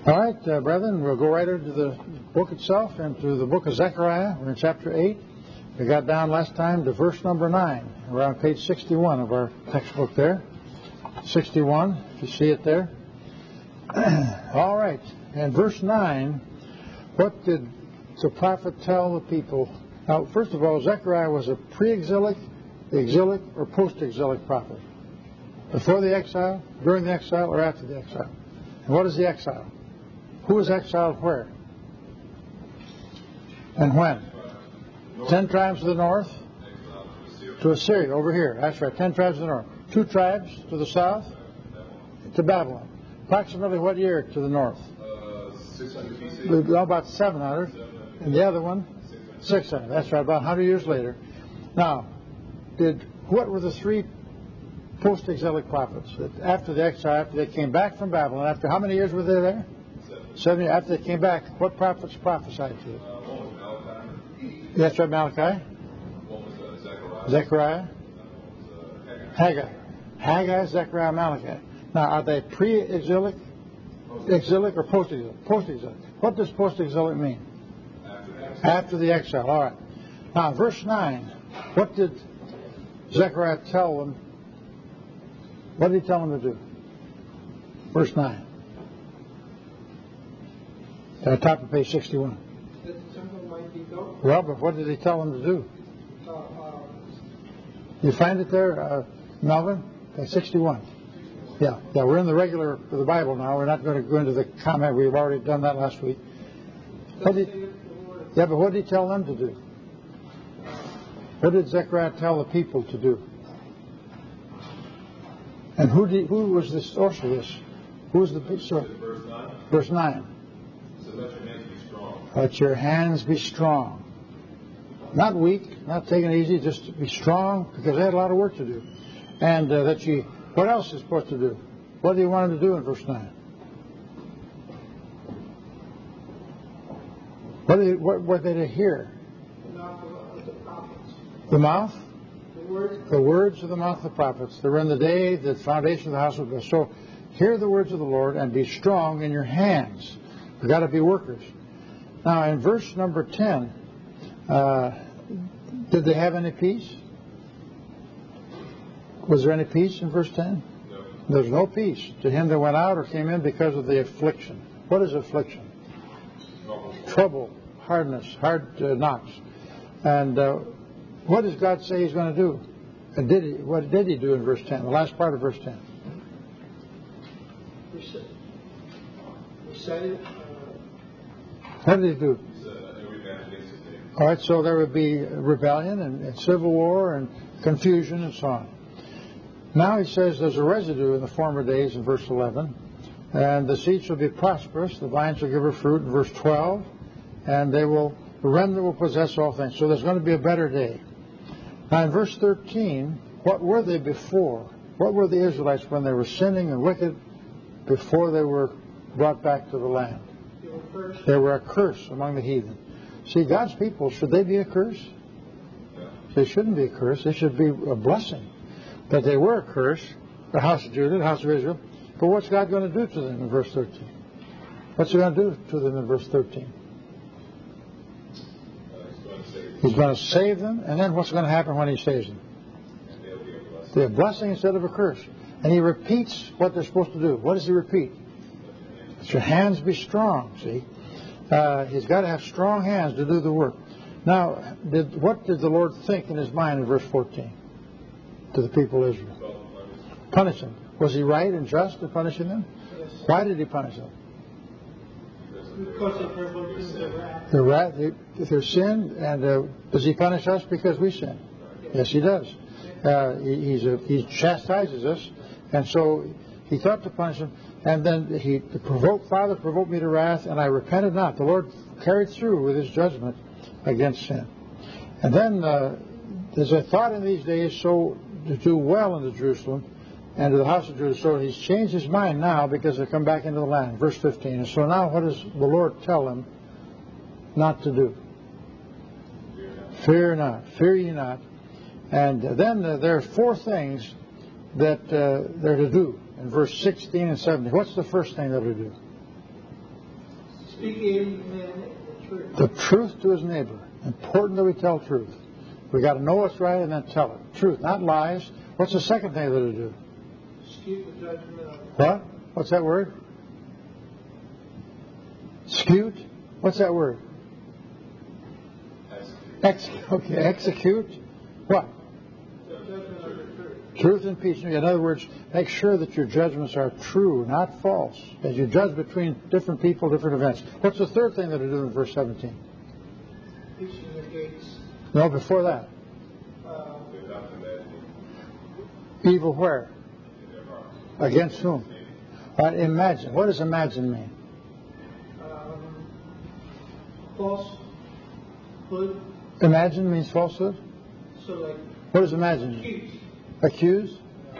All right, brethren, we'll go right into the book itself, into the book of Zechariah. We're in chapter 8. We got down last time to verse number 9. We're on page 61 of our textbook there. 61, if you see it there. All right, and verse 9, what did the prophet tell the people? Now, first of all, Zechariah was a pre-exilic, exilic, or post-exilic prophet. Before the exile, during the exile, or after the exile. And what is the exile? Who was exiled where? And when? 10 tribes to the north? To Assyria, over here. That's right, 10 tribes to the north. 2 tribes to the south? To Babylon. Approximately what year to the north? 600 BC. About 700. And the other one? 600. That's right, about 100 years later. Now, what were the 3 post-exilic prophets? After the exile, after they came back from Babylon, after how many years were they there? 7 years. After they came back, what prophets prophesied to them? One was Malachi. That's right, Malachi. One was Zechariah. One was Haggai. Haggai, Zechariah, Malachi. Now, are they pre-exilic, exilic, or post-exilic? Post-exilic. What does post-exilic mean? After the exile. All right. Now, verse 9, what did Zechariah tell them? What did he tell them to do? Verse 9. At the top of page 61. That the temple might be built. Well, but what did he tell them to do? You find it there, Melvin? Page 61. Yeah, we're in the regular of the Bible now. We're not going to go into the comment. We've already done that last week. But what did he tell them to do? What did Zechariah tell the people to do? And who was the source of this? Who was the source? Verse 9. So let your hands be strong. Let your hands be strong. Not weak, not taking it easy, just be strong, because they had a lot of work to do. And what else is supposed to do? What do you want them to do in verse 9? What were they to hear? The mouth of the prophets. The mouth? The words of the mouth of the prophets. They were in the day the foundation of the house was built. So hear the words of the Lord and be strong in your hands. You've got to be workers. Now in verse number 10, did they have any peace? Was there any peace in verse 10? No. There's no peace to him that went out or came in because of the affliction. What is affliction? Trouble, hardness, hard knocks. And what does God say he's going to do? And what did he do in verse 10, the last part of verse 10? What did he do? All right, so there would be rebellion and civil war and confusion and so on. Now he says there's a residue in the former days in verse 11, and the seed shall be prosperous, the vines will give her fruit in verse 12, and the remnant will possess all things. So there's going to be a better day. Now in verse 13, what were they before? What were the Israelites when they were sinning and wicked before they were brought back to the land? They were a curse among the heathen. See, God's people, should they be a curse? They shouldn't be a curse. They should be a blessing. But they were a curse, the house of Judah, the house of Israel. But what's God going to do to them in verse 13? What's he going to do to them in verse 13? He's going to save them, and then what's going to happen when he saves them? They're a blessing instead of a curse. And he repeats what they're supposed to do. What does he repeat? Let your hands be strong, see? He's got to have strong hands to do the work. Now, what did the Lord think in his mind in verse 14 to the people of Israel? Punish them. Was he right and just in punishing them? Yes. Why did he punish them? Because they provoked their wrath. Their sin, and does he punish us because we sin? Yes, he does. He chastises us, and so he thought to punish them, and then Father provoked me to wrath, and I repented not. The Lord carried through with his judgment against sin. And then there's a thought in these days to do well into Jerusalem and to the house of Judah. So he's changed his mind now because they come back into the land. Verse 15. And so now what does the Lord tell them not to do? Fear not. Fear ye not. And then there are 4 things that they're to do in verse 16 and 17. What's the first thing they're to do? Speaking man the truth. The truth to his neighbor. Important that we tell truth. We got to know what's right and then tell it. Truth, not lies. What's the second thing that to do? Skewt the judgment of What? What's that word? Skewt? What's that word? Okay, execute. What? the judgment of the truth. Truth and peace. In other words, make sure that your judgments are true, not false, as you judge between different people, different events. What's the third thing that to do in verse 17? Preaching the gates. No, before that. Without imagining Evil where? in their hearts. Against whom? Imagine. What does imagine mean? Falsehood. Imagine means falsehood? So like What does imagine mean? accused. Accuse?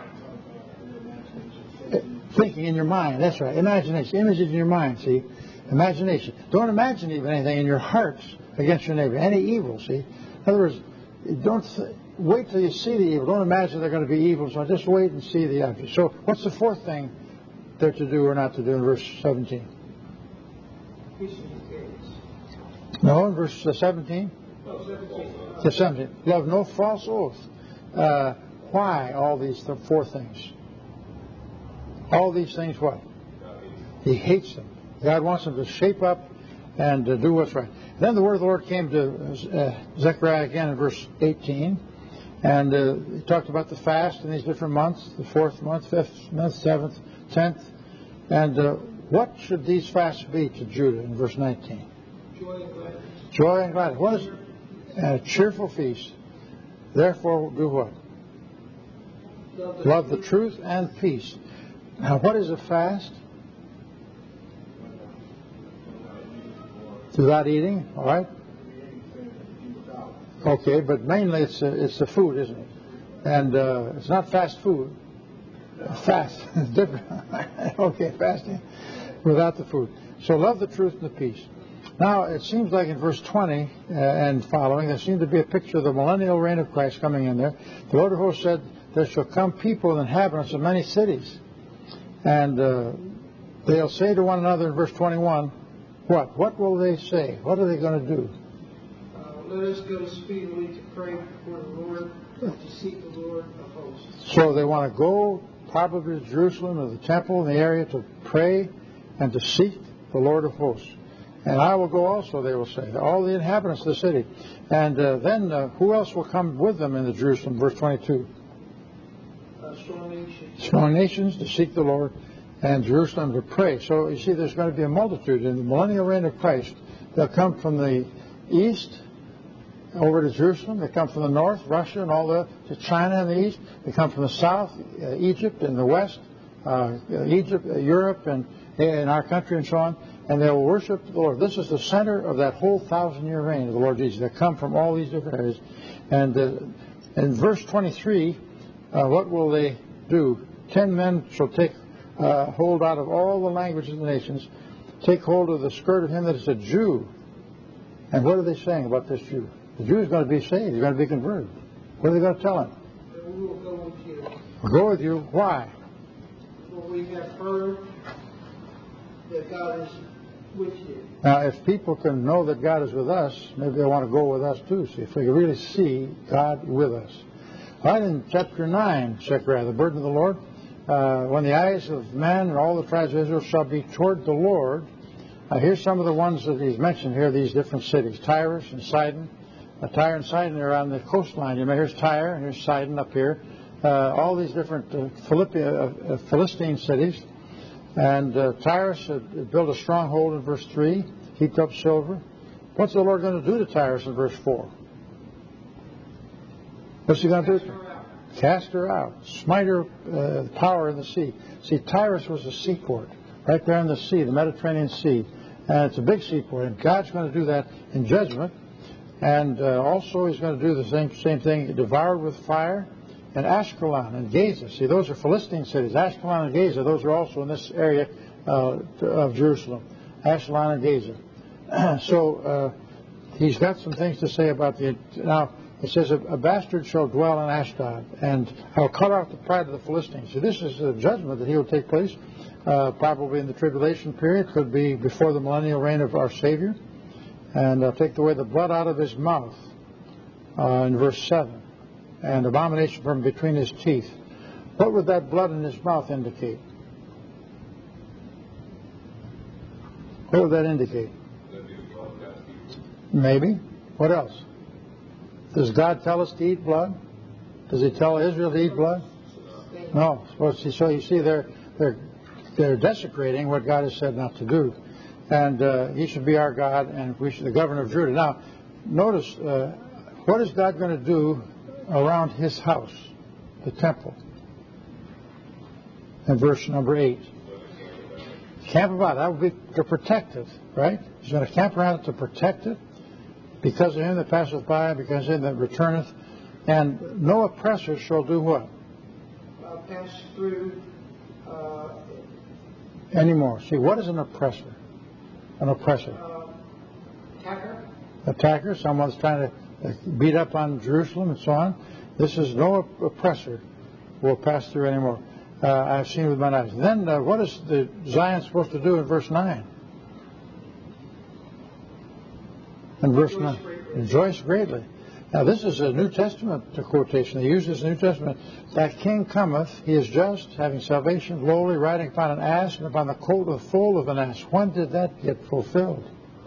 Thinking in your mind. That's right. Imagination. Images in your mind, see? Imagination. Don't imagine even anything in your hearts against your neighbor. Any evil, see? In other words, wait till you see the evil. Don't imagine they're going to be evil, so just wait and see the object. So what's the fourth thing they're to do or not to do in verse 17? Preaching the gates. No, in verse 17? Oh, 17. The 17. Love no false oath. Why all these four things? All these things what? He hates them. God wants them to shape up and do what's right. Then the word of the Lord came to Zechariah again in verse 18. And he talked about the fast in these different months, the 4th month, 5th month, 7th, 10th. And what should these fasts be to Judah in verse 19? Joy and gladness. Joy and gladness. What is a cheerful feast? Therefore, do what? Love the truth and peace. Now, what is a fast? Without eating, all right? Okay, but mainly it's the food, isn't it? And it's not fast food. Fast is different. Okay, fasting without the food. So love the truth and the peace. Now, it seems like in verse 20 and following, there seems to be a picture of the millennial reign of Christ coming in there. The Lord of hosts said, there shall come people and inhabitants of many cities. And they'll say to one another in verse 21, what? What will they say? What are they going to do? Let us go speedily to pray before the Lord and to seek the Lord of hosts. So they want to go probably to Jerusalem or the temple in the area to pray and to seek the Lord of hosts. And I will go also, they will say, all the inhabitants of the city. And then who else will come with them into Jerusalem? Verse 22. Strong nations. Strong nations to seek the Lord, and Jerusalem to pray. So you see, there's going to be a multitude in the millennial reign of Christ. They'll come from the east over to Jerusalem. They come from the north, Russia and all to China in the east. They come from the south, Egypt in the west, Europe and in our country and so on. And they will worship the Lord. This is the center of that whole 1,000-year reign of the Lord Jesus. They come from all these different areas. And in verse 23, what will they do? 10 men shall take hold out of all the languages of the nations, take hold of the skirt of him that is a Jew. And what are they saying about this Jew? The Jew is going to be saved. He's going to be converted. What are they going to tell him? We will go with you. We'll go with you. Why? For we have heard that God is with you. Now, if people can know that God is with us, maybe they want to go with us too. See, if we can really see God with us. Right in chapter 9, Zechariah, the burden of the Lord, when the eyes of man and all the tribes of Israel shall be toward the Lord. Here's some of the ones that he's mentioned here, these different cities. Tyrus and Sidon. Tyre and Sidon are on the coastline. You know, here's Tyre and here's Sidon up here. All these different Philistine cities. And Tyrus built a stronghold in verse 3, heaped up silver. What's the Lord going to do to Tyrus in verse 4? What's he going to do? Cast her out. Smite her power in the sea. See, Tyrus was a seaport right there in the sea, the Mediterranean Sea. And it's a big seaport. And God's going to do that in judgment. And also he's going to do the same thing, devoured with fire. And Ashkelon and Gaza. See, those are Philistine cities. Ashkelon and Gaza, those are also in this area of Jerusalem. Ashkelon and Gaza. So he's got some things to say about the... Now, It says, a bastard shall dwell in Ashdod, and I'll cut off the pride of the Philistines. So this is a judgment that will take place, probably in the tribulation period, could be before the millennial reign of our Savior. And I'll take away the blood out of his mouth, in verse 7, and abomination from between his teeth. What would that blood in his mouth indicate? What would that indicate? Maybe. What else? Does God tell us to eat blood? Does he tell Israel to eat blood? No. So you see, they're desecrating what God has said not to do. And he should be our God, and we should the governor of Judah. Now, notice, what is God going to do around his house, the temple? In verse number 8. Camp about it. That would be to protect it, right? He's going to camp around it to protect it. Because of him that passeth by, because of him that returneth. And no oppressor shall do what? Pass through. Anymore. See, what is an oppressor? An oppressor. Attacker. Attacker. Someone's trying to beat up on Jerusalem and so on. This is no oppressor will pass through anymore. I've seen with my eyes. Then what is the Zion supposed to do in verse 9? In verse 9, rejoice greatly. Now this is a New Testament quotation. They use this New Testament. That king cometh, he is just, having salvation, lowly, riding upon an ass, and upon the colt of the foal of an ass. When did that get fulfilled?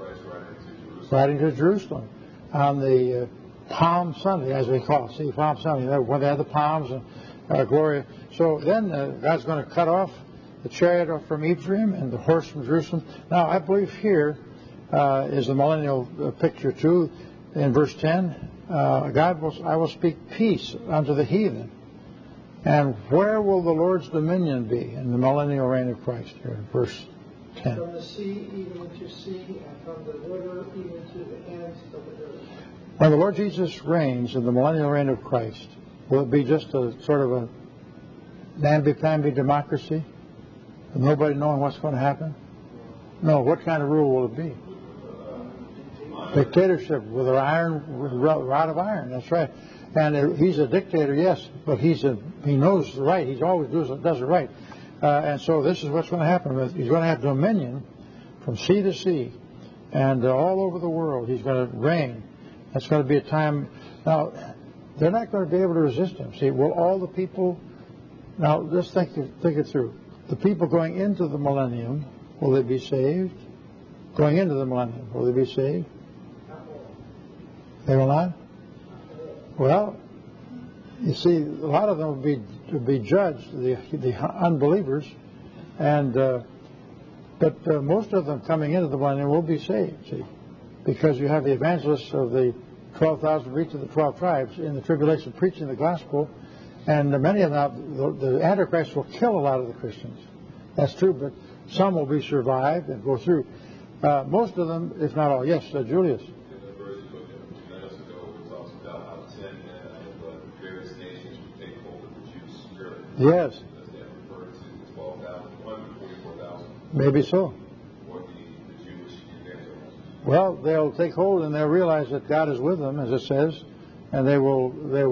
Riding to Jerusalem. On the Palm Sunday, as we call it. See, Palm Sunday, when they had the palms and glory. So then God's going to cut off the chariot from Ephraim and the horse from Jerusalem. Now I believe here is the millennial picture too. In verse 10, I will speak peace unto the heathen. And where will the Lord's dominion be in the millennial reign of Christ? Here in verse 10. From the sea even to sea, and from the river even to the ends of the earth. When the Lord Jesus reigns in the millennial reign of Christ, will it be just a sort of a namby-pamby democracy? With nobody knowing what's going to happen? No. What kind of rule will it be? Dictatorship with an rod of iron. That's right. And he's a dictator, yes, but he knows the right. He always does it right. And so this is what's going to happen. He's going to have dominion from sea to sea and all over the world. He's going to reign. That's going to be a time. Now, they're not going to be able to resist him. See, will all the people. Now, just think it through. The people going into the millennium, will they be saved? Going into the millennium, will they be saved? They will not? Well, you see, a lot of them will be judged, the unbelievers, and but most of them coming into the millennium will be saved, see, because you have the evangelists of the 12,000 reach of the 12 tribes in the tribulation preaching the gospel, and many of them, the Antichrist will kill a lot of the Christians. That's true, but some will be survived and go through. Most of them, if not all. Yes, Julius. Yes. Maybe so. Well, they'll take hold and they'll realize that God is with them, as it says, and they will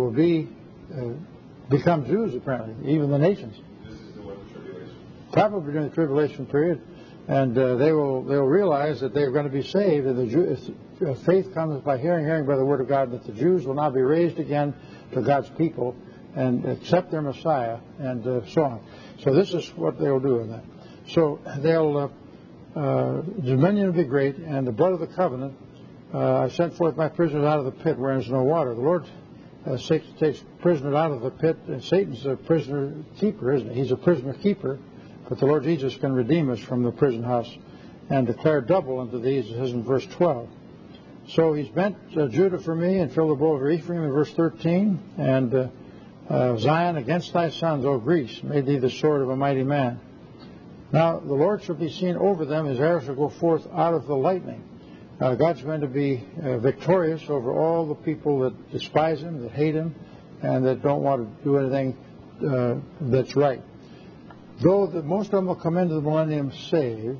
become Jews, apparently, even the nations. This is during the tribulation. Probably during the tribulation period, and they'll realize that they're going to be saved. And faith comes by hearing by the word of God. That the Jews will now be raised again to God's people and accept their Messiah, and so on. So this is what they'll do in that. So they'll dominion will be great, and the blood of the covenant. I sent forth my prisoners out of the pit where there's no water. The Lord takes prisoners out of the pit, and Satan's a prisoner keeper, isn't he? He's a prisoner keeper, but the Lord Jesus can redeem us from the prison house and declare double unto these, it says in verse 12. So he's bent Judah for me and filled the bowl of Ephraim in verse 13, and Zion, against thy sons, O Greece, made thee the sword of a mighty man. Now the Lord shall be seen over them, his arrow shall go forth out of the lightning. God's going to be victorious over all the people that despise him, that hate him, and that don't want to do anything that's right. Though most of them will come into the millennium saved,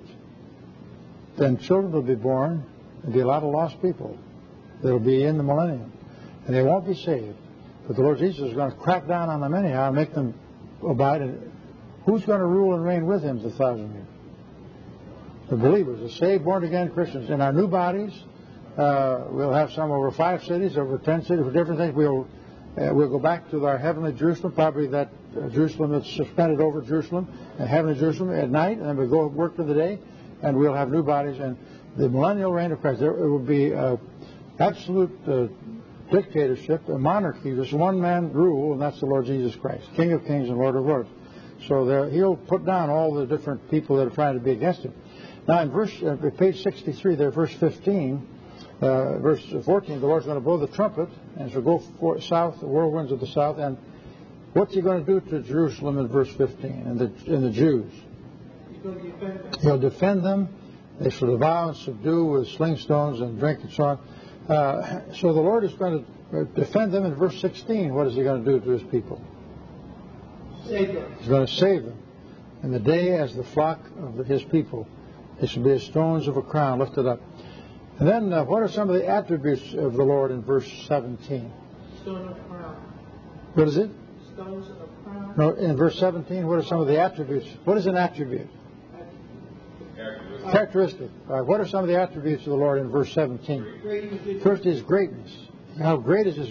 then children will be born. There'll be a lot of lost people that will be in the millennium. and they won't be saved. But the Lord Jesus is going to crack down on them anyhow and make them abide. And who's going to rule and reign with him for 1,000 years? The believers, the saved, born-again Christians. In our new bodies, we'll have some over 5 cities, over 10 cities, for different things. We'll go back to our heavenly Jerusalem, probably that Jerusalem that's suspended over Jerusalem, and heavenly Jerusalem at night, and then we'll go work for the day, and we'll have new bodies. And the millennial reign of Christ, it will be absolute dictatorship, a monarchy, just one man rule, and that's the Lord Jesus Christ, King of kings and Lord of lords. So he'll put down all the different people that are trying to be against him. Now in page 63, there, verse 15, verse 14, the Lord's going to blow the trumpet, and so go south, the whirlwinds of the south, and what's he going to do to Jerusalem in verse 15, and the Jews? He's going to defend them. He'll defend them. They shall devour and subdue with sling stones and drink and so on. So the Lord is going to defend them in verse 16. What is he going to do to his people? Save them. He's going to save them. In the day as the flock of his people, they shall be as stones of a crown lifted up. And then what are some of the attributes of the Lord in verse 17? Stone of crown. What is it? Stones of crown. No, in verse 17, what are some of the attributes? What is an attribute? Characteristic. All right, what are some of the attributes of the Lord in verse 17? First is greatness. How great is his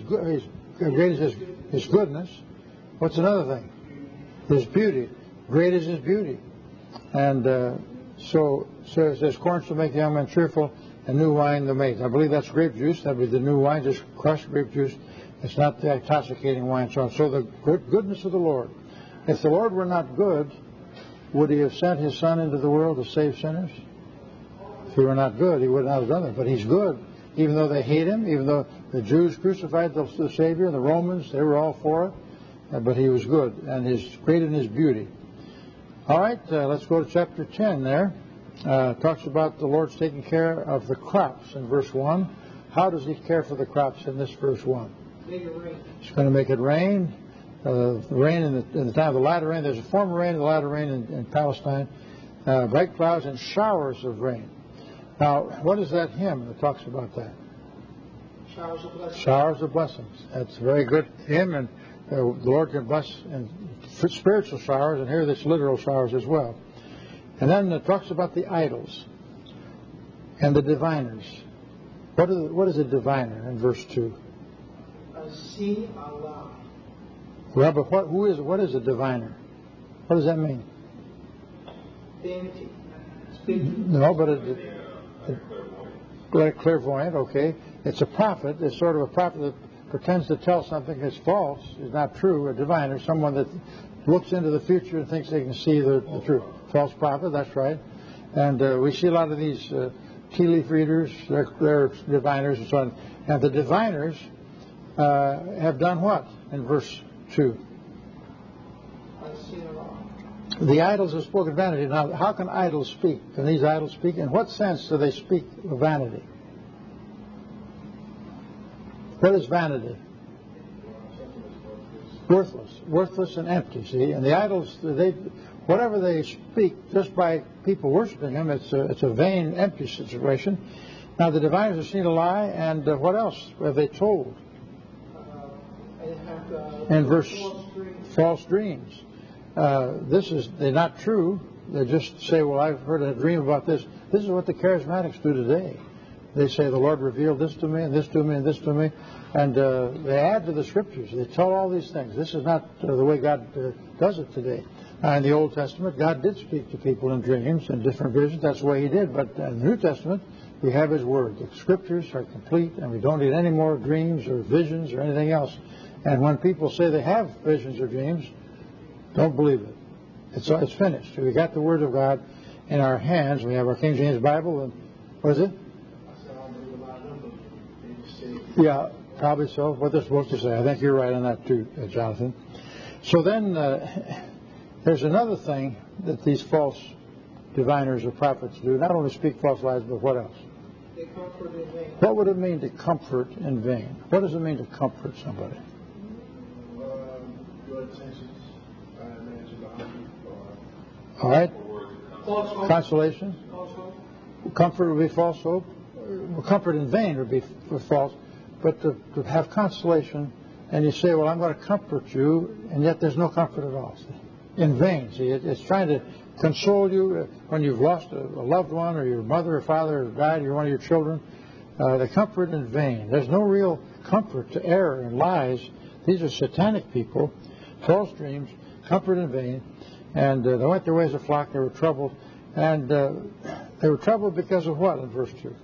goodness? What's another thing? His beauty. Great is his beauty. And so it says, corn shall make the young man cheerful, and new wine the maids. I believe that's grape juice. That would be the new wine, just crushed grape juice. It's not the intoxicating wine. So the goodness of the Lord. If the Lord were not good, would he have sent his Son into the world to save sinners? If he were not good, he would not have done it. But he's good. Even though they hate him, even though the Jews crucified the Savior, the Romans, they were all for it. But he was good, and he's great in his beauty. All right, let's go to chapter 10 there. Talks about the Lord's taking care of the crops in verse 1. How does he care for the crops in this verse 1? Make it rain. He's going to make it rain. Rain in the time of the latter rain. There's a former rain and the latter rain in Palestine. Bright clouds and showers of rain. Now, what is that hymn that talks about that? Showers of blessings. Showers of blessings. That's a very good hymn, and the Lord can bless in spiritual showers, and here there's literal showers as well. And then it talks about the idols and the diviners. What is a diviner in verse 2? See Allah. Well, but what is a diviner? What does that mean? Deity. No, but a clairvoyant, okay. It's a prophet. It's sort of a prophet that pretends to tell something that's false, is not true. A diviner, someone that looks into the future and thinks they can see the truth. False prophet, that's right. And we see a lot of these tea leaf readers, they're diviners and so on. And the diviners have done what in verse 2? The idols have spoken vanity. Now, how can idols speak? Can these idols speak? In what sense do they speak of vanity? What is vanity? Worthless and empty, see? And the idols, whatever they speak, just by people worshiping them, it's a vain, empty situation. Now, the diviners have seen a lie, and what else have they told? In verse, false dreams. They're not true. They just say, well, I've heard a dream about this. This is what the charismatics do today. They say, the Lord revealed this to me, and this to me, and this to me. And they add to the scriptures. They tell all these things. This is not the way God does it today. In the Old Testament, God did speak to people in dreams and different visions. That's the way he did. But in the New Testament, we have his word. The scriptures are complete, and we don't need any more dreams or visions or anything else. And when people say they have visions or dreams, don't believe it. It's finished. We got the Word of God in our hands. We have our King James Bible. And what is it? Yeah, probably so. What they're supposed to say. I think you're right on that too, Jonathan. So then there's another thing that these false diviners or prophets do. Not only speak false lies, but what else? They comfort in vain. What would it mean to comfort in vain? What does it mean to comfort somebody? Good intentions. All right. False hope. Consolation. False hope. Comfort would be false hope. Comfort in vain would be false. but to have consolation. And you say, well, I'm going to comfort you, and yet there's no comfort at all. See? In vain. See, it's trying to console you when you've lost a loved one, or your mother or father has died, or one of your children. They comfort in vain. There's no real comfort to error and lies. These are satanic people, false dreams, comfort in vain. And they went their way as a flock. They were troubled. And they were troubled because of what in verse 2?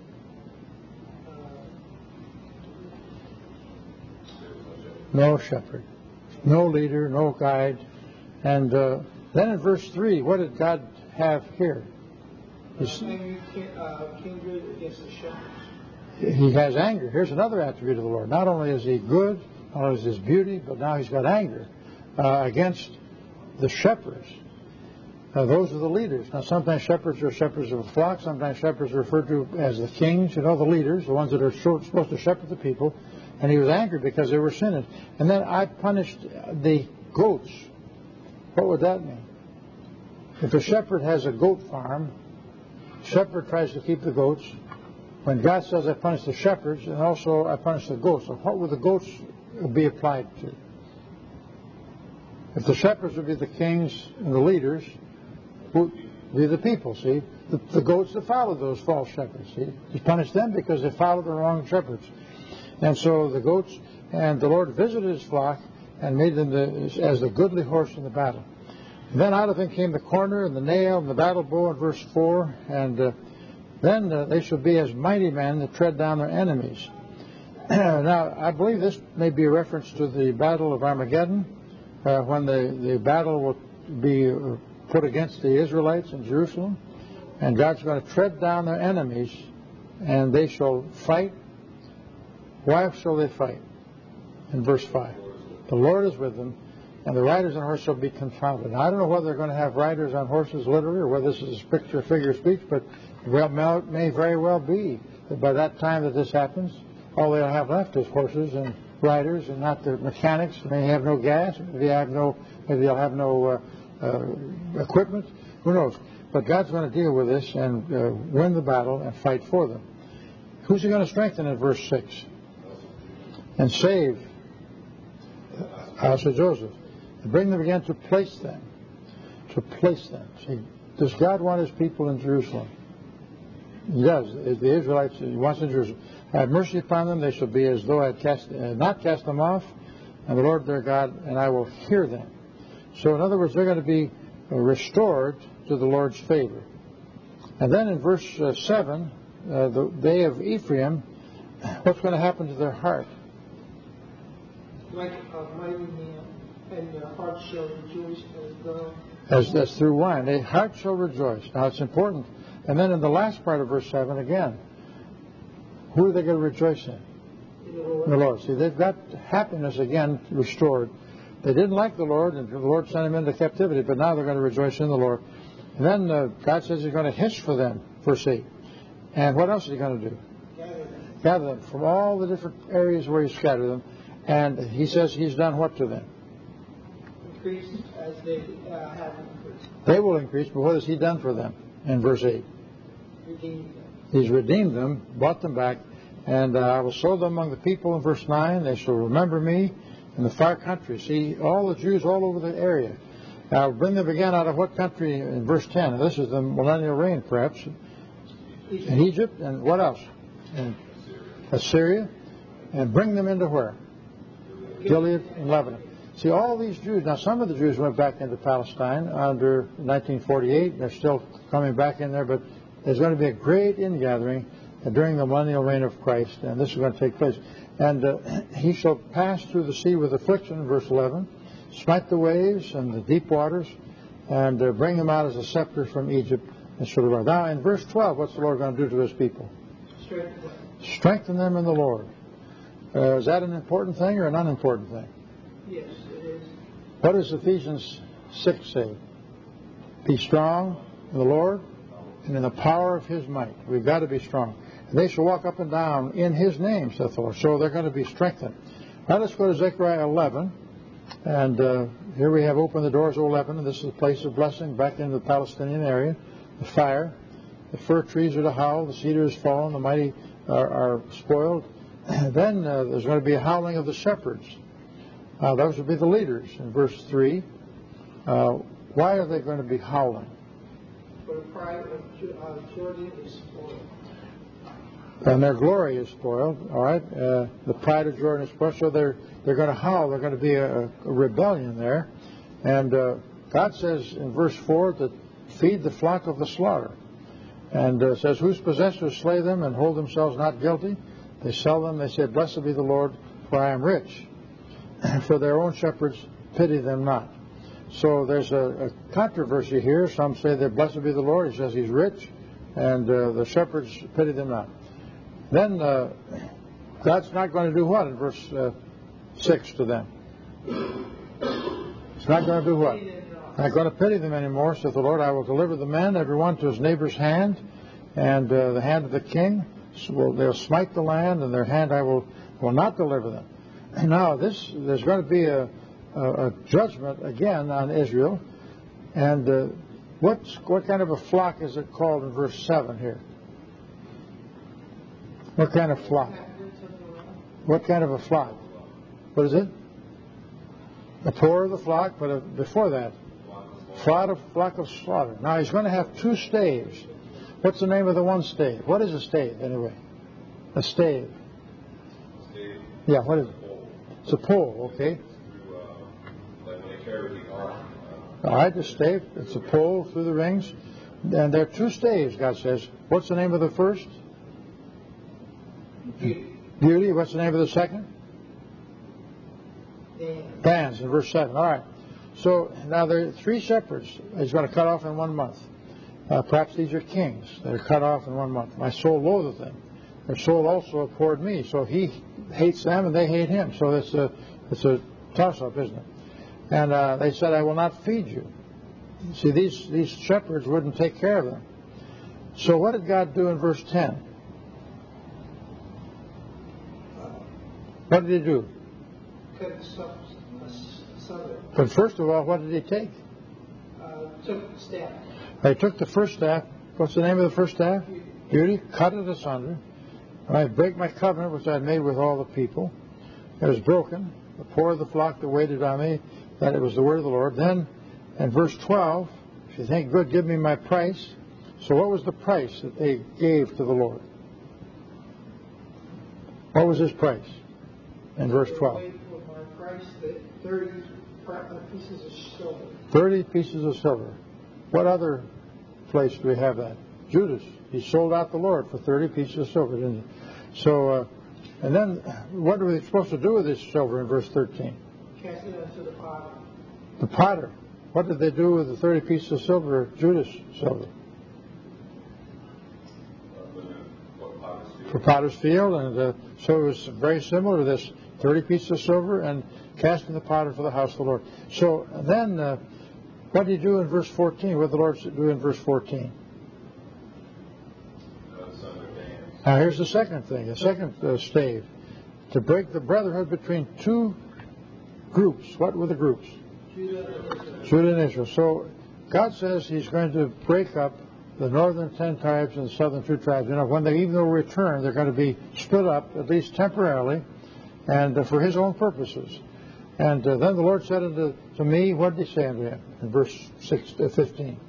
No shepherd, no leader, no guide. And then in verse 3, what did God have here? Kindred against the shepherds. He has anger. Here's another attribute of the Lord. Not only is he good, not only is his beauty, but now he's got anger against the shepherds. Those are the leaders. Now, sometimes shepherds are shepherds of a flock. Sometimes shepherds are referred to as the kings, the leaders, the ones that are supposed to shepherd the people. And he was angry because they were sinning. And then I punished the goats. What would that mean? If a shepherd has a goat farm, shepherd tries to keep the goats. When God says I punish the shepherds, and also I punish the goats, so what would the goats be applied to? If the shepherds would be the kings and the leaders, who would be the people, see? The goats that followed those false shepherds, see? He punished them because they followed the wrong shepherds. And so the goats, and the Lord visited his flock and made them as the goodly horse in the battle. And then out of them came the corner and the nail and the battle bow in verse 4. And then they shall be as mighty men that tread down their enemies. Now, I believe this may be a reference to the battle of Armageddon, when the battle will be put against the Israelites in Jerusalem. And God's going to tread down their enemies, and they shall fight. Why shall they fight? In verse 5. The Lord is with them, and the riders on horses shall be confounded. Now, I don't know whether they're going to have riders on horses literally, or whether this is a picture, figure of speech, but it may very well be that by that time that this happens, all they'll have left is horses and riders, and not the mechanics. They may have no gas. Maybe they'll have no equipment. Who knows? But God's going to deal with this and win the battle and fight for them. Who's he going to strengthen in verse 6? And save the house of Joseph. And bring them again to place them. To place them. See, does God want his people in Jerusalem? He does. The Israelites, he wants in Jerusalem. Have mercy upon them. They shall be as though I had not cast them off. And the Lord their God, and I will hear them. So in other words, they're going to be restored to the Lord's favor. And then in verse 7, they of Ephraim, what's going to happen to their heart? Like a mighty man, and their heart shall rejoice as through wine. Their heart shall rejoice. Now it's important. And then in the last part of verse 7 again, who are they going to rejoice in? The Lord. See, they've got happiness again restored. They didn't like the Lord, and the Lord sent them into captivity, but now they're going to rejoice in the Lord. And then God says he's going to hiss for them, verse 8. And what else is he going to do? Gather them from all the different areas where he scattered them. And he says he's done what to them? Increase as they have increased. They will increase, but what has he done for them in verse 8? Redeemed them. He's redeemed them, brought them back. And I will sow them among the people in verse 9. They shall remember me in the far country. See, all the Jews all over the area. I'll bring them again out of what country in verse 10? And this is the millennial reign, perhaps. In Egypt. And what else? In Assyria. And bring them into where? Gilead and Lebanon. See, all these Jews, now some of the Jews went back into Palestine under 1948. They're still coming back in there, but there's going to be a great ingathering during the millennial reign of Christ, and this is going to take place. And he shall pass through the sea with affliction, verse 11, smite the waves and the deep waters, and bring them out as a scepter from Egypt. And shall arise. Now, in verse 12, what's the Lord going to do to his people? Strengthen them in the Lord. Is that an important thing or an unimportant thing? Yes, it is. What does Ephesians 6 say? Be strong in the Lord and in the power of his might. We've got to be strong. And they shall walk up and down in his name, saith the Lord. So they're going to be strengthened. Now let's go to Zechariah 11. And here we have opened the doors of 11. And this is a place of blessing back into the Palestinian area. The fire. The fir trees are to howl. The cedar is fallen. The mighty are spoiled. Then there's going to be a howling of the shepherds. Those would be the leaders in verse 3. Why are they going to be howling? For the pride of Jordan is spoiled. And their glory is spoiled. All right, the pride of Jordan is spoiled. So they're going to howl. They're going to be a rebellion there. And God says in verse 4 to feed the flock of the slaughter. And says, whose possessors slay them and hold themselves not guilty? They sell them. They say, blessed be the Lord, for I am rich. For their own shepherds pity them not. So there's a controversy here. Some say that blessed be the Lord. He says he's rich. And the shepherds pity them not. Then God's not going to do what in verse 6 to them? It's not going to do what? Not going to pity them anymore, saith the Lord. I will deliver the men, every one to his neighbor's hand, and the hand of the king. So they'll smite the land, and their hand I will not deliver them. And now there's going to be a judgment again on Israel. And what kind of a flock is it called in verse 7 here? What kind of flock? What kind of a flock? What is it? The poor of the flock, but before that, flock of slaughter. Now he's going to have two staves. What's the name of the one stave? What is a stave anyway? A stave. Yeah, what is it? It's a pole, okay. Like when they carry the ark. All right, the stave. It's a pole through the rings. And there are two staves, God says. What's the name of the first? Beauty. What's the name of the second? Bands in verse 7. All right. So now there are three shepherds he's going to cut off in 1 month. Perhaps these are kings that are cut off in 1 month. My soul loatheth them. Their soul also abhorred me. So he hates them and they hate him. So it's a toss-up, isn't it? And they said, I will not feed you. See, these shepherds wouldn't take care of them. So what did God do in verse 10? What did he do? But first of all, what did he take? Took the staff. They took the first staff. What's the name of the first staff? Beauty. Cut it asunder. I break my covenant which I had made with all the people. It was broken. The poor of the flock that waited on me, that it was the word of the Lord. Then in verse 12, if you think, good, give me my price. So what was the price that they gave to the Lord? What was his price in verse 12? 30 pieces of silver. 30 pieces of silver. What other place do we have that? Judas. He sold out the Lord for 30 pieces of silver, didn't he? So, and then what were they supposed to do with this silver in verse 13? Cast it unto the potter. The potter. What did they do with the 30 pieces of silver, Judas silver? For potter's field. And so it was very similar to this 30 pieces of silver and casting the potter for the house of the Lord. So then, what did he do in verse 14? What did the Lord do in verse 14? Now here's the second thing, the second stave. To break the brotherhood between two groups. What were the groups? Judah and Israel. So God says he's going to break up the northern 10 tribes and the southern 2 tribes. You know, when they even though return, they're going to be split up, at least temporarily, and for his own purposes. And then the Lord said to me, what did he say unto him in verse 15?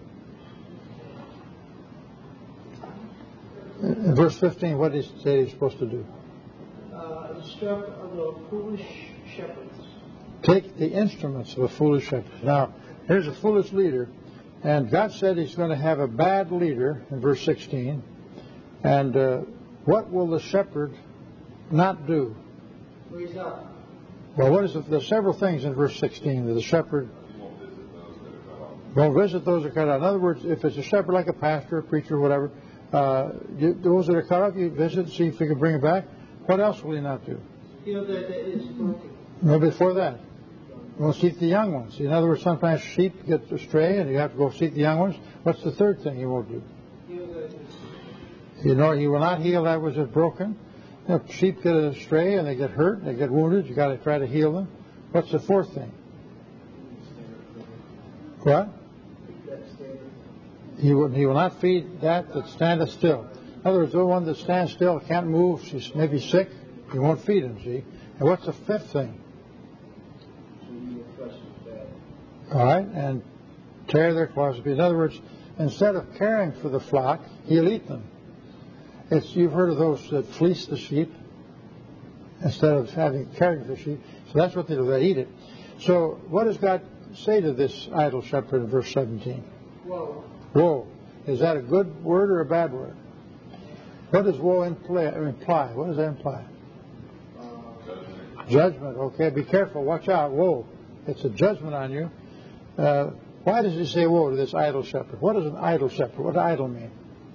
In verse 15, what did he say he's supposed to do? Instruct of the foolish shepherds. Take the instruments of a foolish shepherd. Now, here's a foolish leader, and God said he's going to have a bad leader in verse 16. And what will the shepherd not do? Raise up. Well, what is it? There's several things in verse 16 that the shepherd won't visit those that are cut out. In other words, if it's a shepherd like a pastor, a preacher, whatever, those that are cut off, you visit, see if you can bring it back. What else will he not do? Heal that is broken. No, before that. He won't seek the young ones. In other words, sometimes sheep get astray and you have to go seek the young ones. What's the third thing he won't do? Heal that is. You know, he will not heal that which is broken. You know, sheep get astray and they get hurt, they get wounded. You got to try to heal them. What's the fourth thing? What? He will not feed that standeth still. In other words, the one that stands still can't move. She's maybe sick. You won't feed them, see? And what's the fifth thing? All right, and tear their cloths. In other words, instead of caring for the flock, he'll eat them. You've heard of those that fleece the sheep instead of caring for the sheep. So that's what they do. They eat it. So what does God say to this idle shepherd in verse 17? Woe. Woe. Is that a good word or a bad word? What does woe imply? What does that imply? Judgment. Okay, be careful. Watch out. Woe. It's a judgment on you. Why does he say woe to this idle shepherd? What is an idle shepherd? What does idle mean?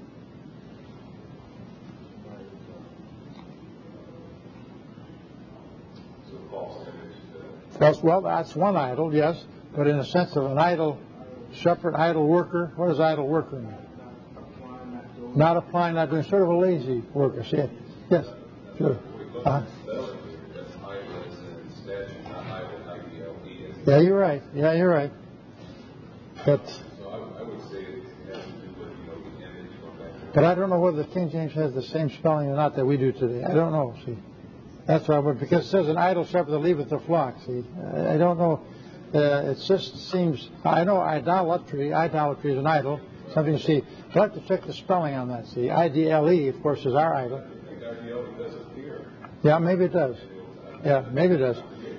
Well, that's one idol, yes, but in the sense of an idle shepherd, idle worker, what does idle worker mean? Not applying, not doing, sort of a lazy worker. See it? Yes, sure. Yeah, you're right. Yeah, you're right. But I would say it has to do with, the image going back. But I don't know whether the King James has the same spelling or not that we do today. I don't know, see. That's why, because it says an idle shepherd that leaveth the flock, see. I don't know. It just seems, I know idolatry is an idol, something to see. I'd like to check the spelling on that, see. IDLE, of course, is our idol. I think IDLE does appear. Yeah, maybe it does. Yeah, maybe it does.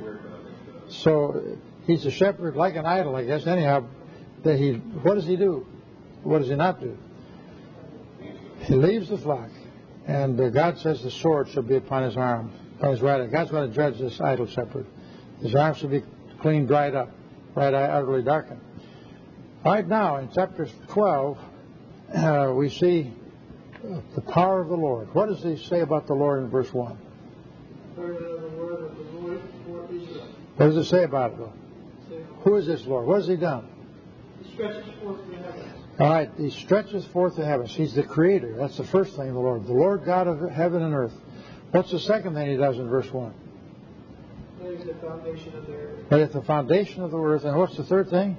So he's a shepherd like an idol, I guess. Anyhow, what does he do? What does he not do? He leaves the flock, and God says the sword shall be upon his arm, on his right hand. God's going to judge this idle shepherd. His arm shall be clean, dried up, right eye utterly darkened. Right now, in chapter 12, we see the power of the Lord. What does he say about the Lord in verse 1? What does it say about it, though? Who is this Lord? What has he done? He stretches forth the heavens. All right, he stretches forth the heavens. He's the creator. That's the first thing, the Lord God of heaven and earth. What's the second thing he does in verse 1? Lays the foundation of the earth. Lays the foundation of the earth. And what's the third thing?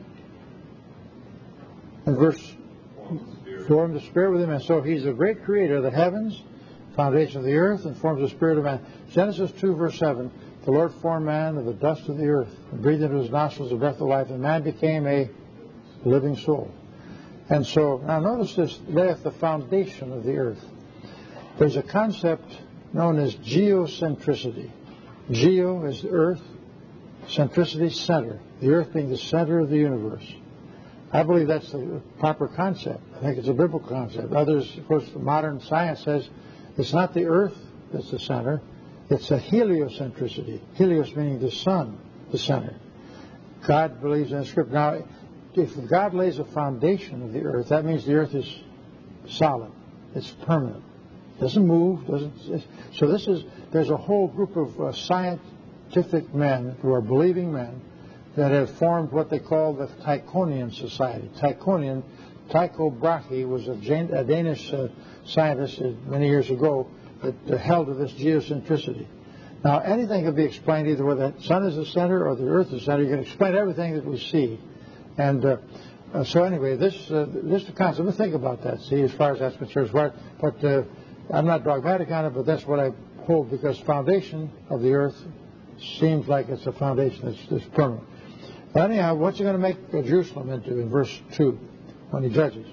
In verse 4, the spirit within man. So he's the great creator of the heavens, foundation of the earth, and forms the spirit of man. Genesis 2, verse 7. The Lord formed man of the dust of the earth, and breathed into his nostrils the breath of life, and man became a living soul. And so, now notice this, layeth the foundation of the earth. There's a concept known as geocentricity. Geo is the earth, centricity, center. The earth being the center of the universe. I believe that's the proper concept. I think it's a biblical concept. Others, of course, modern science says it's not the earth that's the center. It's a heliocentricity. Helios meaning the sun, the center. God believes in the scripture. Now, if God lays a foundation of the earth, that means the earth is solid. It's permanent. Doesn't move. So there's a whole group of scientific men who are believing men that have formed what they call the Tychonian Society. Tycho Brahe was a Danish scientist many years ago that held to this geocentricity. Now, anything can be explained either whether the sun is the center or the earth is the center. You can explain everything that we see. And so anyway, this is the concept. We'll think about that, see, as far as that's concerned. But I'm not dogmatic on it, but that's what I hold, because foundation of the earth seems like it's a foundation that's permanent. But anyhow, what's he going to make Jerusalem into in verse 2 when he judges?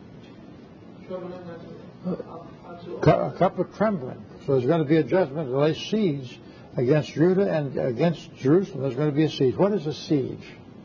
A cup of trembling. So there's going to be a judgment to lay siege against Judah and against Jerusalem. There's going to be a siege. What is a siege?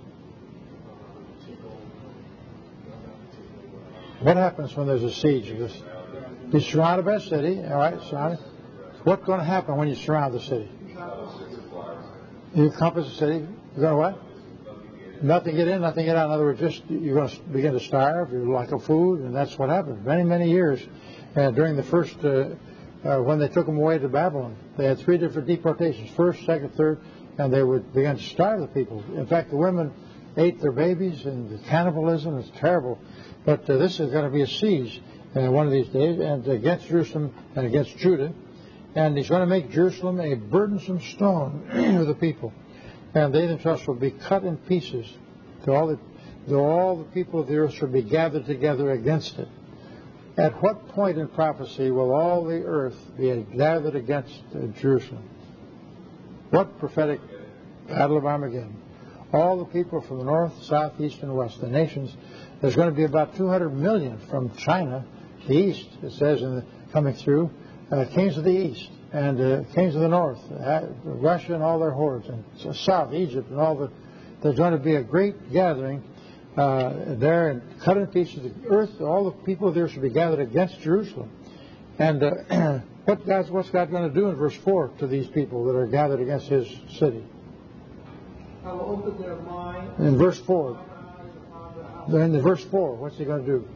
What happens when there's a siege? You're surrounded by a city, all right, surrounded. What's going to happen when you surround the city? You encompass the city. You're going to what? Nothing get in, nothing get out. In other words, you're going to begin to starve. You're lack of food, and that's what happened. Many, many years during the first, when they took them away to Babylon, they had 3 different deportations: first, second, third, and they would begin to starve the people. In fact, the women ate their babies, and the cannibalism is terrible. But this is going to be a siege one of these days, and against Jerusalem and against Judah, and he's going to make Jerusalem a burdensome stone to the people. And they themselves will be cut in pieces. All the people of the earth shall be gathered together against it. At what point in prophecy will all the earth be gathered against Jerusalem? What prophetic battle of Armageddon? All the people from the north, south, east, and west, the nations. There's going to be about 200 million from China, the east, it says, coming through, kings of the east, and kings of the north, Russia and all their hordes, and south, Egypt, and all the. There's going to be a great gathering there, and cut in pieces. The earth, all the people of the earth should be gathered against Jerusalem. And what's God going to do in verse 4 to these people that are gathered against His city? I will open their mind. In verse 4. Then in verse 4, what's He going to do?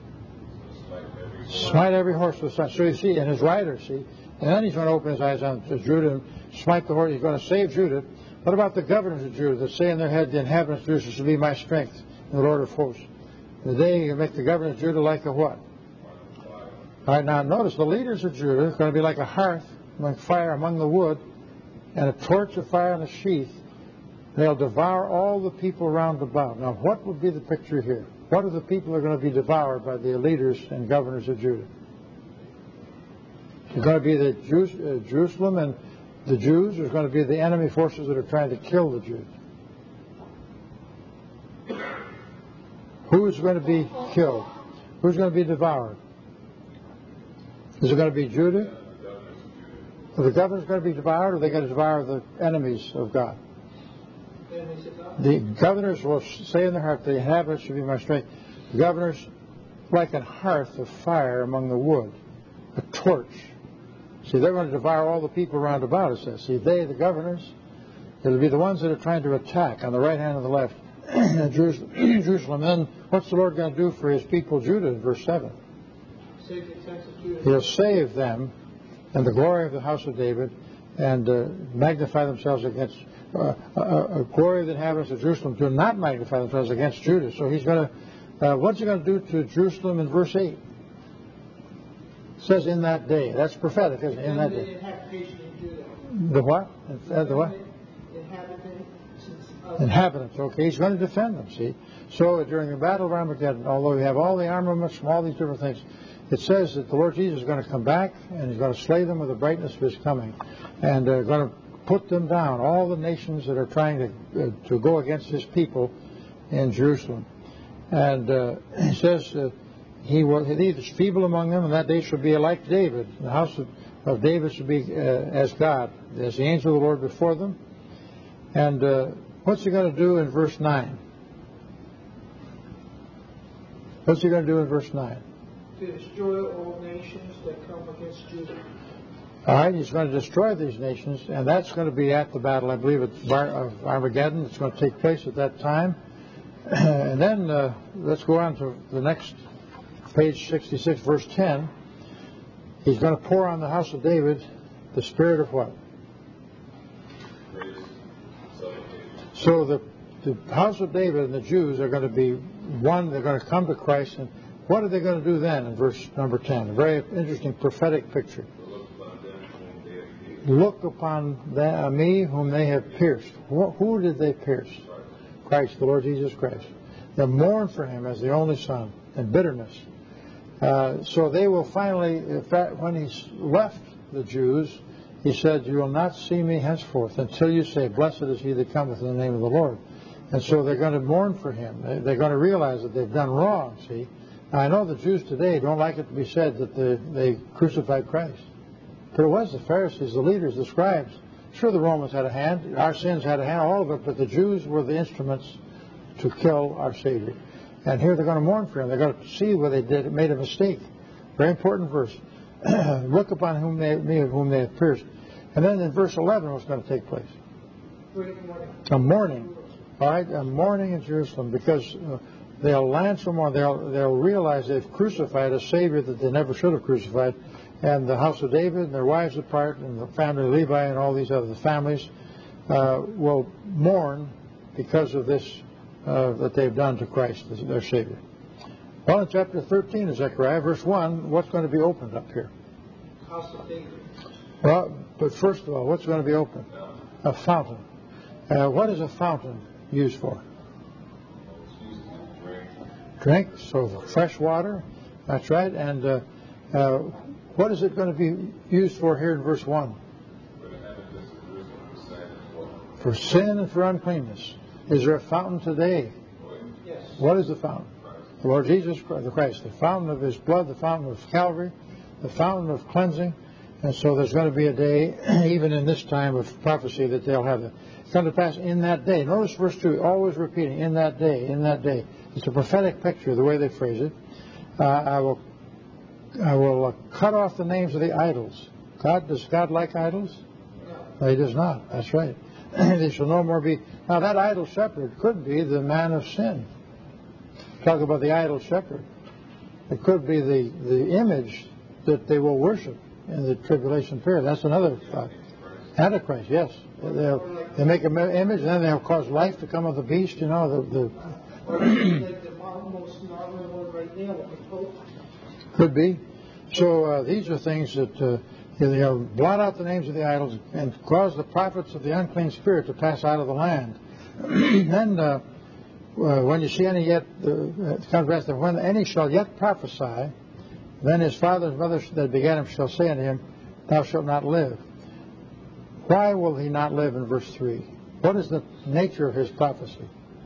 Smite every horse with the sun. So you see, and his rider, see, and then He's going to open His eyes on Judah and smite the horse. He's going to save Judah. What about the governors of Judah that say in their head, the inhabitants of Jerusalem shall be my strength, the Lord of hosts? Today you make the governors of Judah like a what? All right, now notice the leaders of Judah are going to be like a hearth among fire among the wood, and a torch of fire in a sheath. They'll devour all the people round about. Now, what would be the picture here? What are the people that are going to be devoured by the leaders and governors of Judah? It's going to be the Jews, Jerusalem and the Jews. There's going to be the enemy forces that are trying to kill the Jews. Who is going to be killed? Who's going to be devoured? Is it going to be Judah? Are the governors going to be devoured, or are they going to devour the enemies of God? The governors will say in their heart, the inhabitants should be my strength. The governors, like a hearth of fire among the wood, a torch. See, they're going to devour all the people round about, it says. See, they, the governors, it'll be the ones that are trying to attack on the right hand and the left, Jerusalem. Then what's the Lord going to do for His people, Judah, in verse 7? He'll save them and the glory of the house of David, and magnify themselves against glory of the inhabitants of Jerusalem, do not magnify themselves against Judah. So He's going to, what's He going to do to Jerusalem in verse 8? It says in that day. That's prophetic, isn't it? In that day. The what? The what? Inhabitants. Okay, He's going to defend them, see. So during the battle of Armageddon, although we have all the armaments from all these different things, it says that the Lord Jesus is going to come back, and He's going to slay them with the brightness of His coming, and going to put them down, all the nations that are trying to go against His people in Jerusalem. And He says He will lead the feeble among them, and that day shall be like David. The house of David shall be as God, as the angel of the Lord before them. And what's He going to do in verse 9? What's He going to do in verse 9? To destroy all nations that come against Judah. All right, He's going to destroy these nations, and that's going to be at the battle, I believe, of Armageddon. It's going to take place at that time. And then let's go on to the next page, 66, verse 10. He's going to pour on the house of David the spirit of what? So the house of David and the Jews are going to be one. They're going to come to Christ. And what are they going to do then in verse number 10? A very interesting prophetic picture. Look upon me whom they have pierced. Who did they pierce? Christ, the Lord Jesus Christ. They mourn for Him as the only Son in bitterness. So they will finally, in fact, when He left the Jews, He said, you will not see me henceforth until you say, blessed is he that cometh in the name of the Lord. And so they're going to mourn for Him. They're going to realize that they've done wrong, see. Now, I know the Jews today don't like it to be said that they crucified Christ. But it was the Pharisees, the leaders, the scribes. Sure, the Romans had a hand. Our sins had a hand, all of it. But the Jews were the instruments to kill our Savior. And here they're going to mourn for Him. They're going to see where they made a mistake. Very important verse. Look upon me whom they have pierced. And then in verse 11, what's going to take place? A mourning. All right, a mourning in Jerusalem, because they'll lance them, or they'll realize they've crucified a Savior that they never should have crucified. And the house of David and their wives apart, and the family of Levi and all these other families will mourn because of this that they've done to Christ, their Savior. Well, in chapter 13 of Zechariah, verse 1, what's going to be opened up here? House of David. Well, but first of all, what's going to be opened? A fountain. What is a fountain used for? Drink, so fresh water. That's right. And what is it going to be used for here in verse 1? For sin and for uncleanness. Is there a fountain today? Yes. What is the fountain? The Lord Jesus Christ, the fountain of His blood, the fountain of Calvary, the fountain of cleansing. And so there's going to be a day, even in this time of prophecy, that they'll have it. It's going to pass in that day. Notice verse 2, always repeating, in that day, in that day. It's a prophetic picture, the way they phrase it. I will cut off the names of the idols. Does God like idols? No, He does not. That's right. They shall no more be. Now that idol shepherd could be the man of sin. Talk about the idol shepherd. It could be the image that they will worship in the tribulation period. That's another Antichrist. Yes, they make an image, and then they'll cause life to come of the beast. You know Like the most modern one right now with the Pope. Could be. So these are things that blot out the names of the idols and cause the prophets of the unclean spirit to pass out of the land. Then when you see any yet, contrast that when any shall yet prophesy, then his father and mother that begat him shall say unto him, thou shalt not live. Why will he not live in verse 3? What is the nature of his prophecy?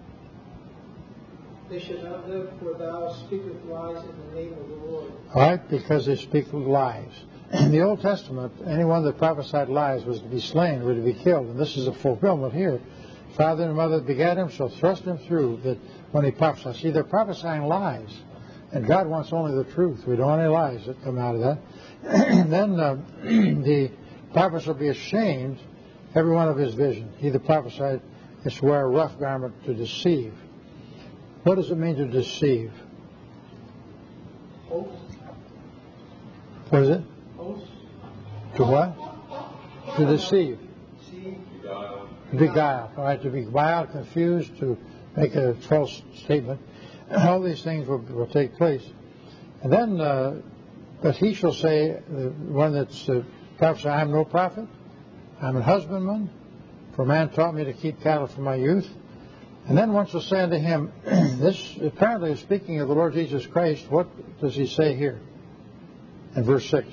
They should not live, for thou speakest lies in the name of the Lord. All right, because they speak lies. In the Old Testament, anyone that prophesied lies was to be slain, or to be killed. And this is a fulfillment here. Father and mother that begat him shall thrust him through, that when he prophesies. See, they're prophesying lies. And God wants only the truth. We don't want any lies that come out of that. And then the prophets will be ashamed, every one of his vision. He that prophesied is to wear a rough garment to deceive. What does it mean to deceive? Oath. What is it? Oath. To what? To deceive. See. Beguile. All right, to beguile, confused, to make a false statement. All these things will take place. And then, but he shall say, the one that's prophesying, I am no prophet, I'm a husbandman, for man taught me to keep cattle from my youth. And then one shall say unto him, this apparently is speaking of the Lord Jesus Christ. What does he say here in verse 6?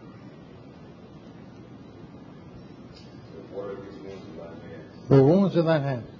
The wounds in thine hand.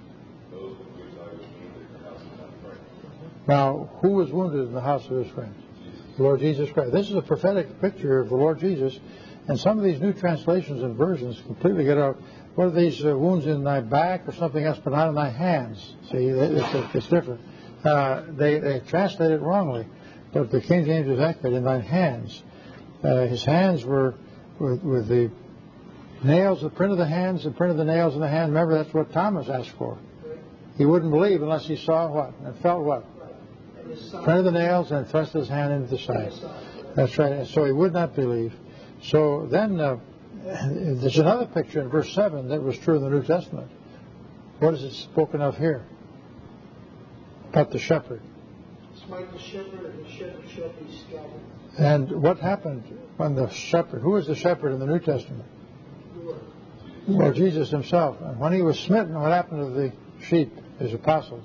Now, who was wounded in the house of his friends? The Lord Jesus Christ. This is a prophetic picture of the Lord Jesus. And some of these new translations and versions completely get out. What are these wounds in thy back or something else, but not in thy hands? See, it's different. They translate it wrongly. But the King James is accurate, in thine hands. His hands were with the nails, the print of the hands, the print of the nails in the hand. Remember, that's what Thomas asked for. He wouldn't believe unless he saw what? And felt what? Print of the nails and thrust his hand into the side. That's right. And so he would not believe. So then there's another picture in verse 7 that was true in the New Testament. What is it spoken of here? About the shepherd. Smite the shepherd, and the shepherd shall be scattered. And what happened when the shepherd, who was the shepherd in the New Testament? Lord Jesus himself. And when he was smitten, what happened to the sheep, his apostles?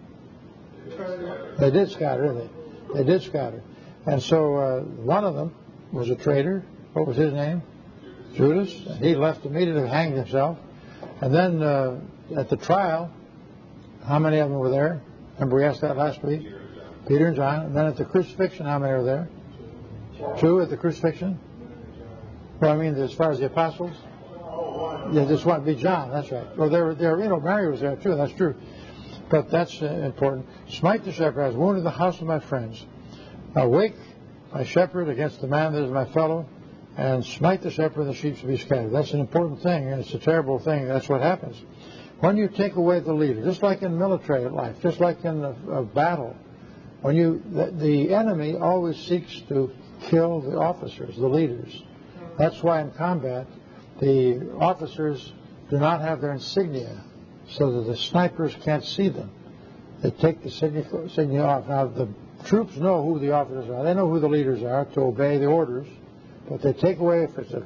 They did scatter, didn't they? They did scatter. And so one of them was a traitor. What was his name? Judas. And he left immediately, hanged himself. And then at the trial, how many of them were there? Remember we asked that last week? Peter and John. And then at the crucifixion, how many were there? 2 at the crucifixion. Well, I mean, as far as the apostles? Yeah, this one be John. That's right. Well, Mary was there too. That's true. But that's important. Smite the shepherd, I was wounded in the house of my friends. Awake my shepherd against the man that is my fellow, and smite the shepherd, and the sheep shall be scattered. That's an important thing, and it's a terrible thing. That's what happens. When you take away the leader, just like in military life, just like in a battle, the enemy always seeks to kill the officers, the leaders. That's why in combat, the officers do not have their insignia, so that the snipers can't see them. They take the insignia off. Now, the troops know who the officers are. They know who the leaders are to obey the orders. But they take away, if it's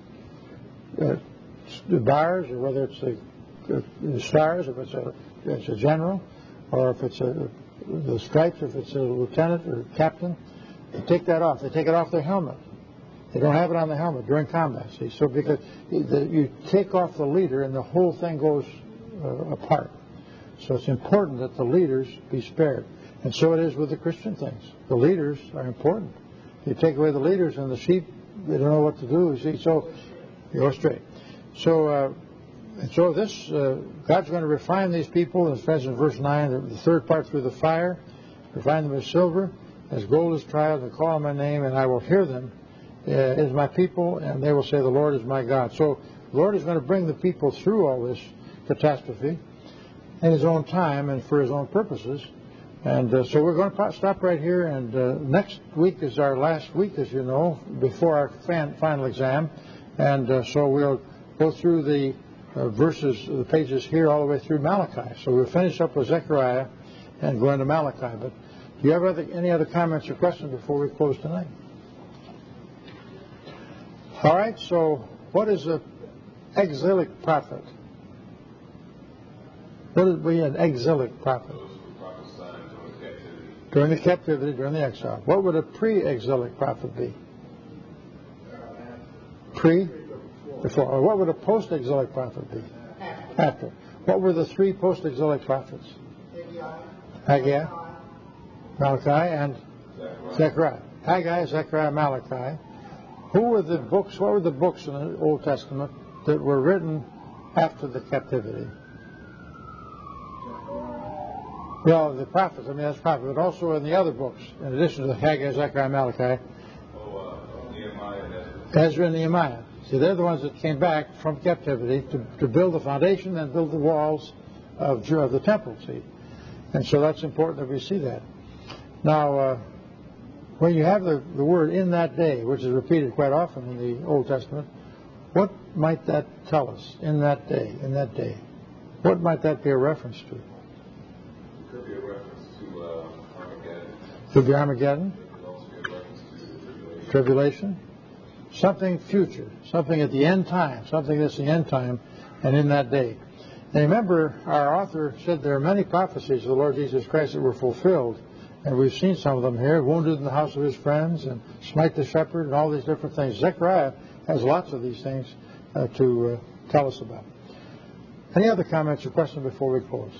the bars, or whether it's the stars, if it's a general, or if it's the stripes, if it's a lieutenant or captain, They take that off. They take it off their helmet. They don't have it on the helmet during combat. See, so because you take off the leader and the whole thing goes apart. So it's important that the leaders be spared. And so it is with the Christian things. The leaders are important. You take away the leaders and the sheep, they don't know what to do. You see, so you go straight. So this God's going to refine these people, as says in verse 9, the third part through the fire, refine them as silver, as gold is tried, and call on my name, and I will hear them. Is my people, and they will say, the Lord is my God. So the Lord is going to bring the people through all this catastrophe in His own time and for His own purposes. And so we're going to stop right here, and next week is our last week, as you know, before our final exam. And so we'll go through the verses, the pages here all the way through Malachi. So we'll finish up with Zechariah and go into Malachi. But do you have any other comments or questions before we close tonight? All right, so what is an exilic prophet? What would be an exilic prophet? Those who prophesied during captivity. During the captivity, during the exile. What would a pre-exilic prophet be? Before. Or what would a post-exilic prophet be? After. What were the three post-exilic prophets? Haggai, Malachi, and Zechariah. Haggai, Zechariah, Malachi. What were the books in the Old Testament that were written after the captivity? Well, the prophets, that's prophet, but also in the other books, in addition to the Haggai, Zechariah, Malachi. Nehemiah and Ezra and Nehemiah. See, they're the ones that came back from captivity to build the foundation and build the walls of the temple, see. And so that's important that we see that. Now, when you have the word in that day, which is repeated quite often in the Old Testament, what might that tell us? In that day, in that day. What might that be a reference to? it could be a reference to Armageddon. Could be Armageddon? It could also be a reference to Tribulation? Something future, something at the end time, something that's the end time, and in that day. And remember, our author said there are many prophecies of the Lord Jesus Christ that were fulfilled. And we've seen some of them here, wounded in the house of his friends, and smite the shepherd, and all these different things. Zechariah has lots of these things to tell us about. Any other comments or questions before we close?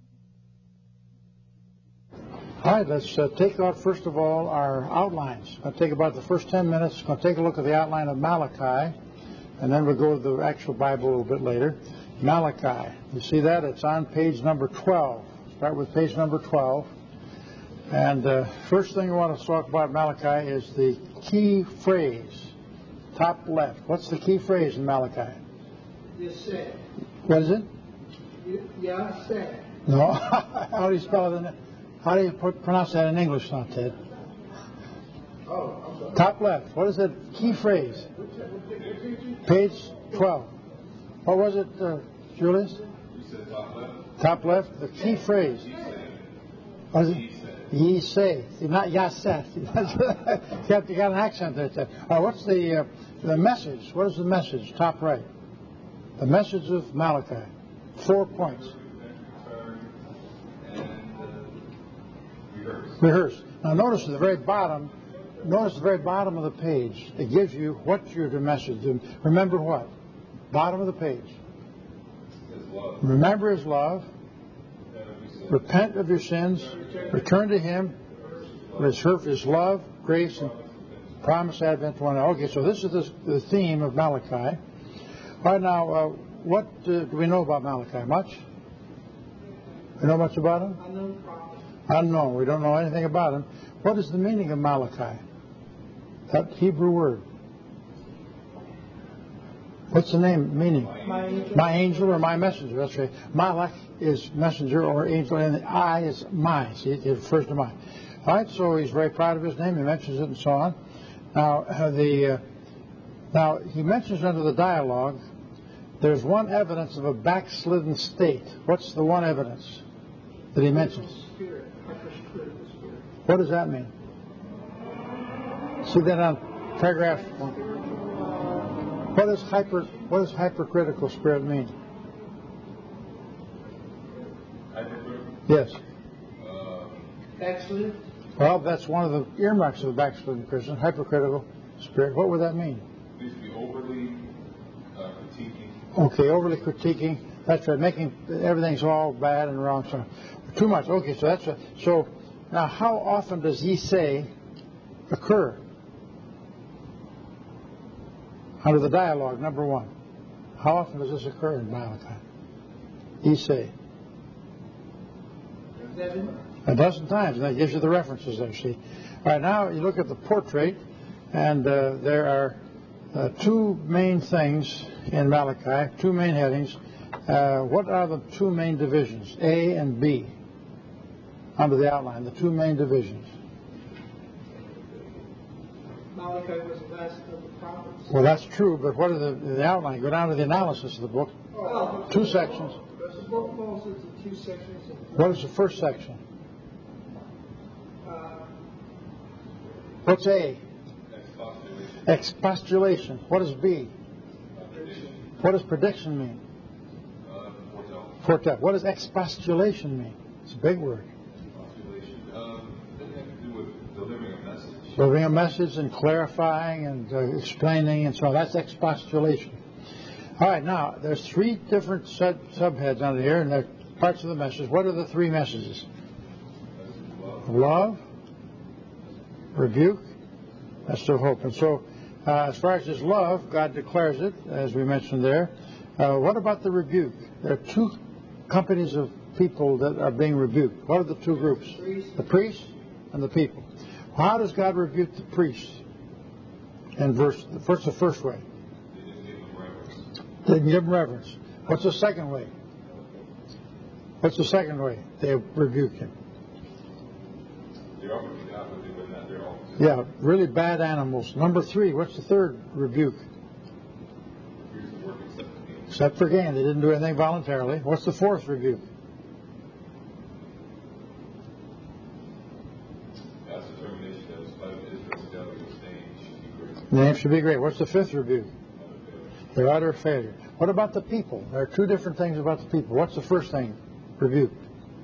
All right, let's take out, first of all, our outlines. I'll take about the first 10 minutes. We'll take a look at the outline of Malachi, and then we'll go to the actual Bible a little bit later. Malachi. You see that? It's on page number 12. Start with page number 12. And first thing I want to talk about Malachi is the key phrase, top left. What's the key phrase in Malachi? Yaseh. What is it? Yaseh. No. How do you spell it? How do you pronounce that in English, now, Ted? Oh, I'm sorry. Top left. What is the key phrase? Page 12. What was it, Julius? You said top left? Top left. The key phrase. What is it? Ye say, not Yaseh. You got an accent there. What's the message? What is the message? Top right. The message of Malachi. 4 points. Rehearse. Now notice at the very bottom. Notice the very bottom of the page. It gives you what you're to message. Remember what? Bottom of the page. Remember His love. Repent of your sins, return to Him, His love, grace, and promise advent to one another. Okay, so this is the theme of Malachi. All right, now, what do we know about Malachi? Much? We know much about him? Unknown prophet. Unknown. We don't know anything about him. What is the meaning of Malachi? That Hebrew word. What's the meaning? My angel or my messenger. That's right. Malach is messenger or angel, and the I is my. See, it refers to mine. All right, so he's very proud of his name. He mentions it and so on. Now he mentions under the dialogue, there's one evidence of a backslidden state. What's the one evidence that he mentions? Spirit. Hypercritical spirit. What does that mean? See that on paragraph 1. What does hypercritical spirit mean? Hypercritical? Yes. Excellent. Well, that's one of the earmarks of the backslidden Christian, hypercritical spirit. What would that mean? It needs to be overly critiquing. Okay, overly critiquing. That's right, making everything's all bad and wrong. So too much. Okay, so that's so. Now, how often does he say occur? Under the dialogue, number one. How often does this occur in Malachi? He say. 7. A dozen times, and that gives you the references there, see. All right, now you look at the portrait, and there are two main things in Malachi, two main headings. What are the two main divisions, A and B, under the outline, the two main divisions? Malachi was the last of the prophets. Well, that's true, but what are the outline? Go down to the analysis of the book. Oh, Two sections. The book falls into two sections. What is the first section? What's A? Expostulation. What is B? What does prediction mean? Foretell. What does expostulation mean? It's a big word. Doesn't have to do with delivering a message. Delivering a message and clarifying and explaining and so on. That's expostulation. All right, now, there's three different subheads under here, and they're parts of the message. What are the three messages? Love, rebuke, message of hope. And so, as far as his love, God declares it, as we mentioned there. What about the rebuke? There are two companies of people that are being rebuked. What are the two groups? The priests and the people. How does God rebuke the priests? In the first way. They didn't give them reverence. What's the second way? What's the second way they rebuke him? Yeah, really bad animals. Number 3, what's the third rebuke? Except for gain. They didn't do anything voluntarily. What's the fourth rebuke? God's determination that in spite of Israel's failure, his name should be great. What's the fifth rebuke? Their utter failure. What about the people? There are two different things about the people. What's the first thing rebuked?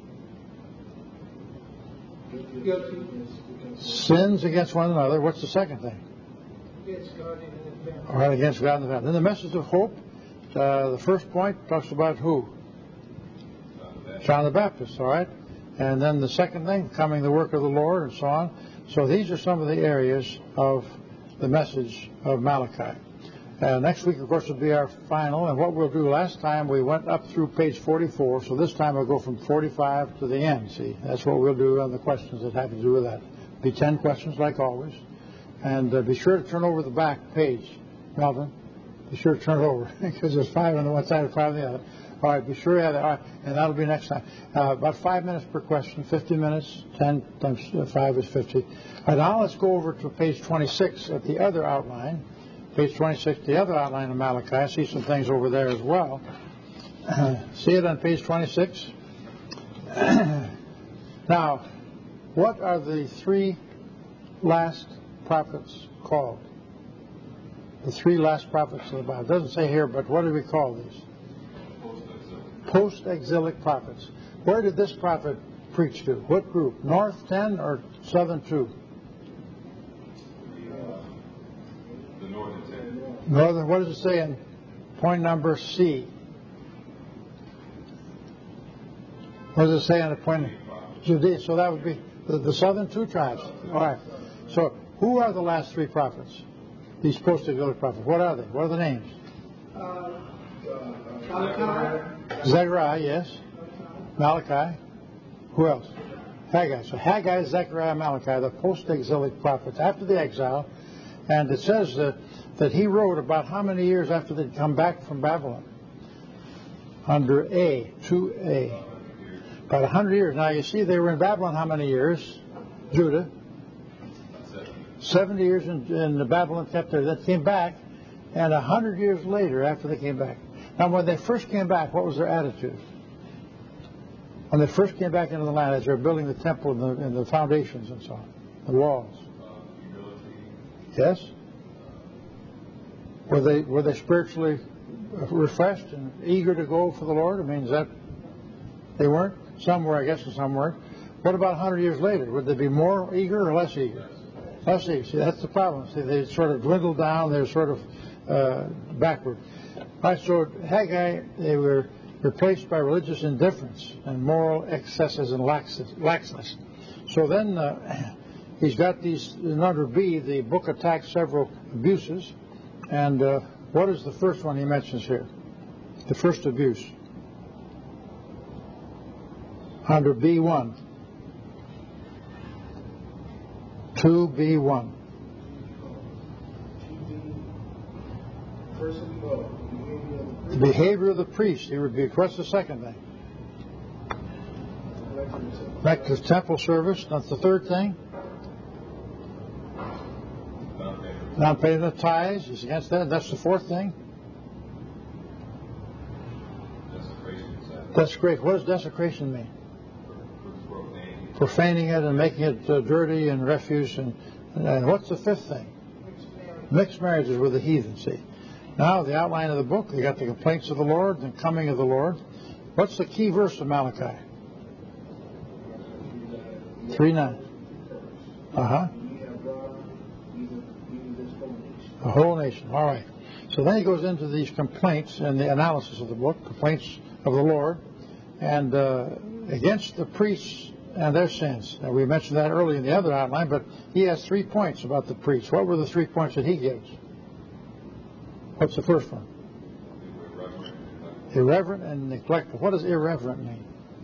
Sins against one another. What's the second thing? Against God and the family. All right, against God and the family. Then the message of hope. The first point talks about who? John the Baptist. All right. And then the second thing, coming the work of the Lord and so on. So these are some of the areas of the message of Malachi. Next week, of course, will be our final. And what we'll do, last time we went up through page 44. So this time we'll go from 45 to the end. See, that's what we'll do on the questions that have to do with that. Be 10 questions like always. And be sure to turn over the back page, Melvin. Be sure to turn it over because there's 5 on the one side and 5 on the other. All right, be sure you have that. All right, and that'll be next time. About 5 minutes per question, 50 minutes. 10 times 5 is 50. All right, now let's go over to page 26 at the other outline. Page 26, the other outline of Malachi. I see some things over there as well. See it on page 26? Now, what are the 3 last prophets called? The 3 last prophets of the Bible. It doesn't say here, but what do we call these? Post-exilic prophets. Where did this prophet preach to? What group? North 10 or Southern 2? The Northern 10. Northern, what does it say in point number C? What does it say on the point? Judea. So that would be the Southern 2 tribes. All right. So who are the last 3 prophets? These post-exilic prophets. What are they? What are the names? Malachi. Zechariah, yes. Malachi. Who else? Haggai. So Haggai, Zechariah, Malachi, the post-exilic prophets after the exile. And it says that he wrote about how many years after they'd come back from Babylon? Under A, 2A. About 100 years. Now you see they were in Babylon how many years? Judah. 70 years in the Babylon kept there. That came back, and 100 years later after they came back. Now when they first came back, what was their attitude? When they first came back into the land as they were building the temple and the foundations and so on, the walls. Yes? Were they spiritually refreshed and eager to go for the Lord? I mean, is that they weren't? Some were, I guess, and some weren't. What about 100 years later? Would they be more eager or less eager? Less eager. See, that's the problem. See, they sort of dwindled down. They're sort of backward. All right, so Haggai, they were replaced by religious indifference and moral excesses and laxness. So then he's got these, in under B, the book attacks several abuses. And what is the first one he mentions here? The first abuse. Under B1. 2B1. The behavior of the priest, he rebuked. What's the second thing? Back to temple service. That's the third thing. Not paying the tithes. He's against that. That's the fourth thing. Desecration. What does desecration mean? Profaning it and making it dirty and refuse. And what's the fifth thing? Mixed marriages with the heathen, see. Now, the outline of the book, you got the complaints of the Lord, the coming of the Lord. What's the key verse of Malachi? 3:9. The whole nation. All right. So then he goes into these complaints and the analysis of the book, complaints of the Lord, and against the priests and their sins. Now, we mentioned that early in the other outline, but he has 3 points about the priests. What were the 3 points that he gives? What's the first one? Irreverent and neglectful. What does irreverent mean?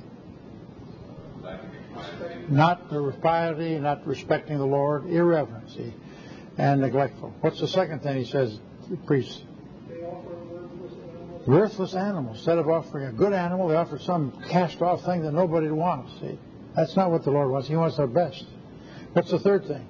Not the piety, not respecting the Lord. Irreverent, see, and neglectful. What's the second thing he says, the priests? They offer Worthless animals. Instead of offering a good animal, they offer some cast-off thing that nobody wants, see. That's not what the Lord wants. He wants our best. What's the third thing?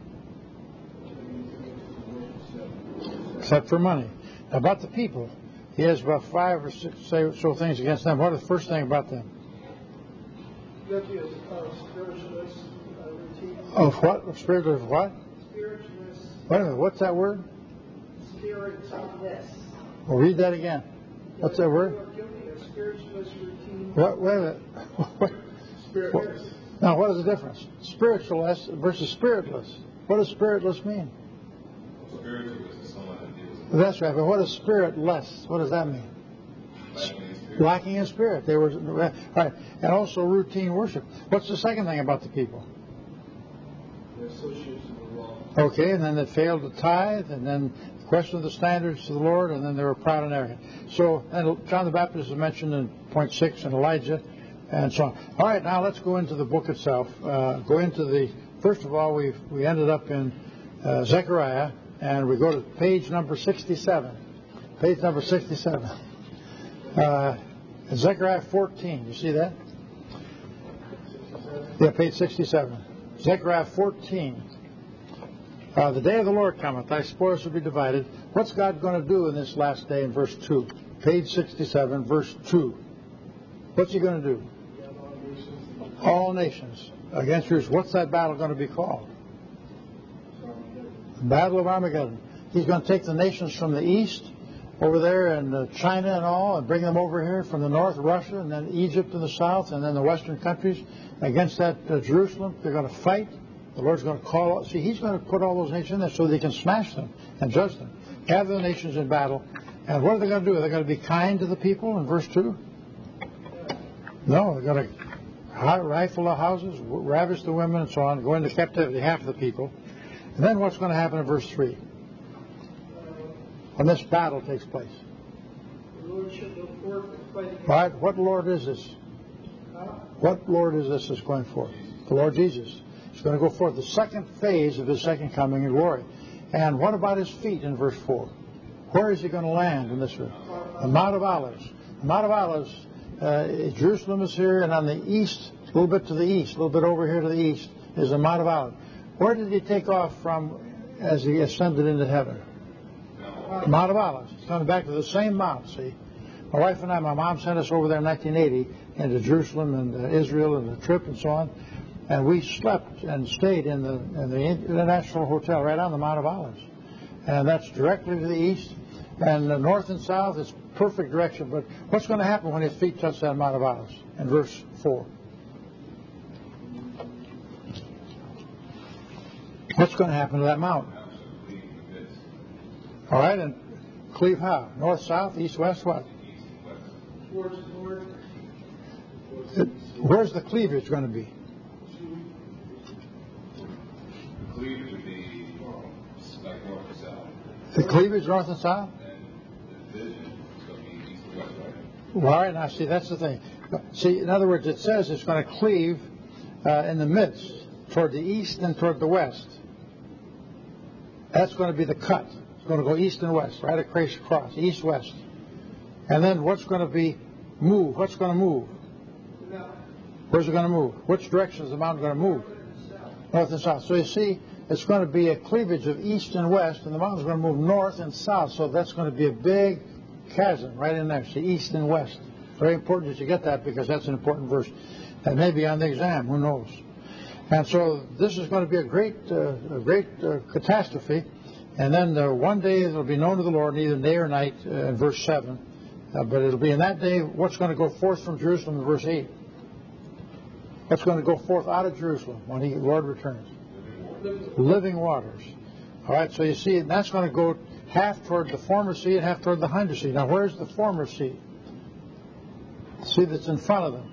Except for money. About the people, he has about 5 or 6 so things against them. What is the first thing about them? guilty of spiritualist routine. Of what? Of spirit of what? Spiritualist. Wait a minute. What's that word? Spiritualist. Well, read that again. What's that word? Guilty of spiritualist routine. What? Wait a minute. Spiritless. Now, what is the difference? Spiritualist versus spiritless. What does spiritless mean? Spiritualist is someone that deals with That's right. But what is spiritless? What does that mean? Lacking in spirit. They were right, and also routine worship. What's the second thing about the people? Their association with the law. Okay, and then they failed to tithe, and then question the standards to the Lord, and then they were proud and arrogant. So, and John the Baptist is mentioned in point 6, and Elijah, and so on. All right, now let's go into the book itself. First of all, we ended up in Zechariah, and we go to page number 67. Page number 67. Zechariah 14, you see that? Yeah, page 67. Zechariah 14. The day of the Lord cometh, thy spoils will be divided. What's God going to do in this last day in verse 2? Page 67, verse 2. What's he going to do? All nations against yours. What's that battle going to be called? Battle of Armageddon. He's going to take the nations from the east, over there in China and all, and bring them over here from the north, Russia, and then Egypt in the south, and then the western countries against that Jerusalem. They're going to fight. The Lord's going to call out. See, he's going to put all those nations in there so they can smash them and judge them. Gather the nations in battle. And what are they going to do? Are they going to be kind to the people in verse 2? No, they're going to rifle the houses, ravish the women, and so on, go into captivity, half of the people. And then what's going to happen in verse 3? When this battle takes place. The Lord shall go forth and fight against. All right, what Lord is this? What Lord is this that's going forth? The Lord Jesus. He's going to go forth. The second phase of his second coming in glory. And what about his feet in verse 4? Where is he going to land in this room? The Mount of Olives. The Mount of Olives, Jerusalem is here, and on the east, a little bit to the east, a little bit over here to the east, is the Mount of Olives. Where did he take off from as he ascended into heaven? The Mount of Olives. He's coming back to the same mount, see. My wife and I, my mom sent us over there in 1980 into Jerusalem and Israel and the trip and so on. And we slept and stayed in the International Hotel right on the Mount of Olives. And that's directly to the east. And the north and south is perfect direction. But what's going to happen when his feet touch that Mount of Olives? In verse 4. What's going to happen to that mountain? All right, and cleave how? North, south, east, west, what? Towards the north. Where's the cleavage going to be? Cleavage would be like north and south. The cleavage north and south? And the division is going to be east and west, right? Well, all right, now see, that's the thing. See, in other words, it says it's going to cleave in the midst, toward the east and toward the west. That's going to be the cut. It's going to go east and west, right across, east, west. And then what's going to be move? What's going to move? Where's it going to move? Which direction is the mountain going to move? North and south. So you see, it's going to be a cleavage of east and west, and the mountain's going to move north and south. So that's going to be a big chasm right in there. See, east and west. Very important that you get that, because that's an important verse. That may be on the exam. Who knows? And so this is going to be a great catastrophe. And then one day it'll be known to the Lord, neither day or night, in verse 7. But it'll be in that day what's going to go forth from Jerusalem in verse 8. What's going to go forth out of Jerusalem when the Lord returns? Living waters. All right, so you see, that's going to go half toward the former sea and half toward the hinder sea. Now, where's the former sea? The sea that's in front of them.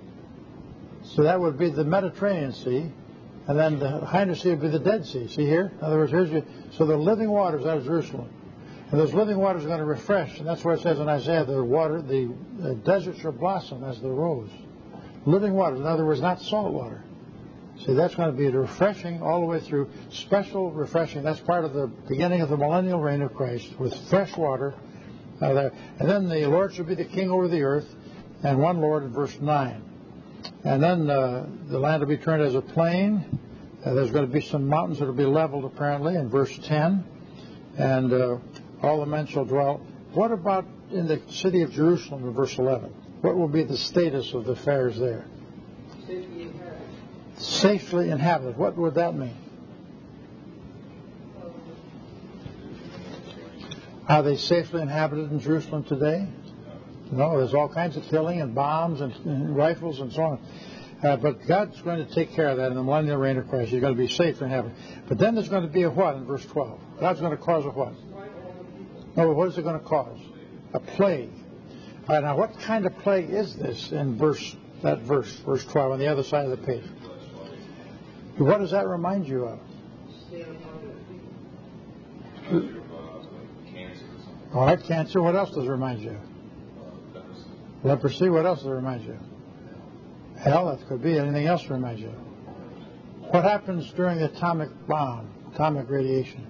So that would be the Mediterranean Sea, and then the hinder sea would be the Dead Sea. See here? In other words, so the living waters out of Jerusalem. And those living waters are going to refresh, and that's where it says in Isaiah, the desert shall blossom as the rose. Living waters, in other words, not salt water. See, that's going to be refreshing all the way through, special refreshing. That's part of the beginning of the millennial reign of Christ, with fresh water there. And then the Lord shall be the king over the earth, and one Lord in verse 9. And then the land will be turned as a plain. There's going to be some mountains that will be leveled, apparently, in verse 10. And all the men shall dwell. What about in the city of Jerusalem in verse 11? What will be the status of the affairs there? Safely inhabited. Safely inhabited. What would that mean? Are they safely inhabited in Jerusalem today? No, there's all kinds of killing and bombs and rifles and so on. But God's going to take care of that in the millennial reign of Christ. You're going to be safe and happy. But then there's going to be a what in verse 12? God's going to cause a what? No, but what is it going to cause? A plague. All right, now what kind of plague is this in verse 12 on the other side of the page? What does that remind you of? All right, cancer. What else does it remind you of? Leprosy. What else does it remind you of? Hell, that could be. Anything else to remind you of? What happens during the atomic bomb, atomic radiation?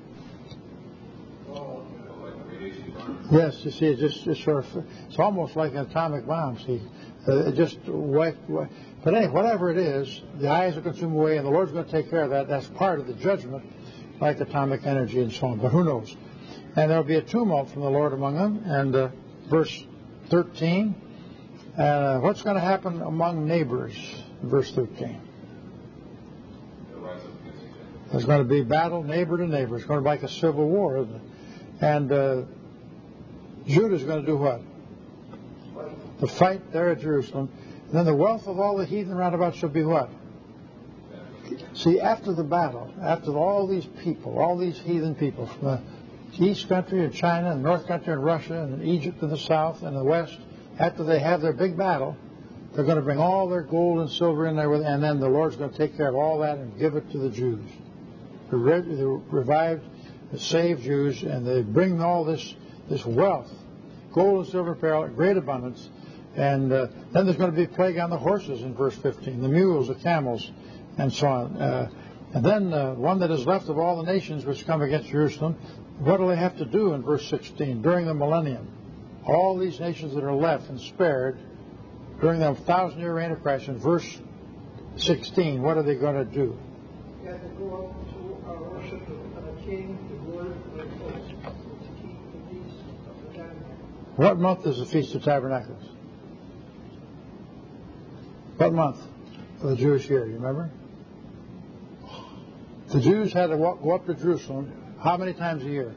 Yes, you see, it's almost like an atomic bomb, see. It just wiped. But anyway, whatever it is, the eyes are consumed away, and the Lord's going to take care of that. That's part of the judgment, like atomic energy and so on. But who knows? And there'll be a tumult from the Lord among them. And verse 13, what's going to happen among neighbors? Verse 13. There's going to be battle, neighbor to neighbor. It's going to be like a civil war, isn't it? And Judah's going to do what? The fight there at Jerusalem. And then the wealth of all the heathen round about shall be what? See, after the battle, after all these people, all these heathen people from the east country and China and north country and Russia and Egypt to the south and the west, after they have their big battle, they're going to bring all their gold and silver in there, and then the Lord's going to take care of all that and give it to the Jews. The revived, the saved Jews, and they bring all this wealth, gold and silver apparel, great abundance. And then there's going to be plague on the horses in verse 15, the mules, the camels, and so on. And then one that is left of all the nations which come against Jerusalem, what do they have to do in verse 16? During the millennium, all these nations that are left and spared during the 1,000-year reign of Christ, in verse 16, what are they going to do? You have to go up to worship the King, the Lord of the hosts, to keep the feast of the Tabernacles. What month is the Feast of Tabernacles? What month of the Jewish year, you remember? The Jews had to go up to Jerusalem how many times a year?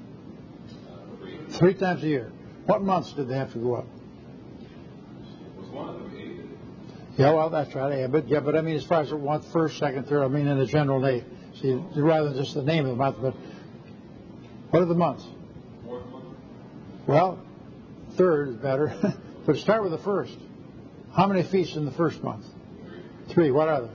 3 times a year. What months did they have to go up? Was one of them 8? Yeah, well, that's right. But I mean, as far as 1st, 2nd, 3rd, I mean in the general day. See, rather than just the name of the month, but what are the months? Fourth month? Well, third is better, but start with the first. How many feasts in the first month? 3. What are they?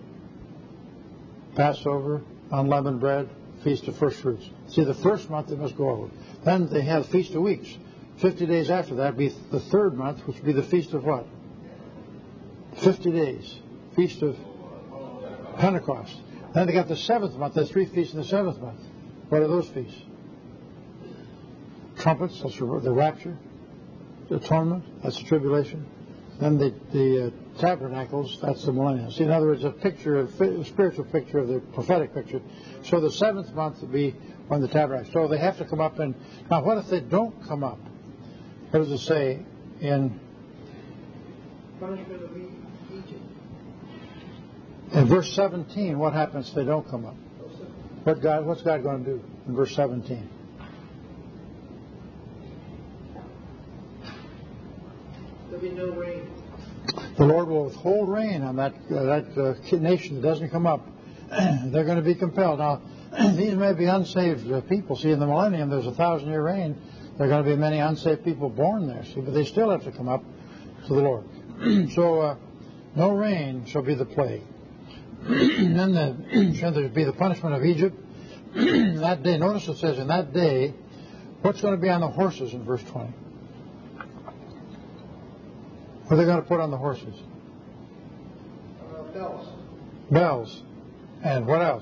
Passover, unleavened bread, Feast of First Fruits. See, the first month they must go over. Then they have Feast of Weeks. 50 days after that would be the third month, which would be the Feast of what? 50 days. Feast of Pentecost. Then they got the 7th month. There's 3 feasts in the 7th month. What are those feasts? Trumpets, that's the rapture. The atonement, that's the tribulation. Then the tabernacles, that's the millennium. See, in other words, a spiritual picture of the prophetic picture. So the 7th month would be when the tabernacle. So they have to come up. And now, what if they don't come up? What does it say in Punishment of Egypt. In verse 17? What happens if they don't come up? What's God going to do in verse 17? There'll be no rain. The Lord will withhold rain on that nation that doesn't come up. They're going to be compelled. Now, these may be unsaved people. See, in the millennium, there's 1,000-year reign. There are going to be many unsaved people born there. See, but they still have to come up to the Lord. So, no rain shall be the plague. Then there'll be the punishment of Egypt. That day, notice it says, in that day, what's going to be on the horses in verse 20? What are they going to put on the horses? Bells. Bells. And what else?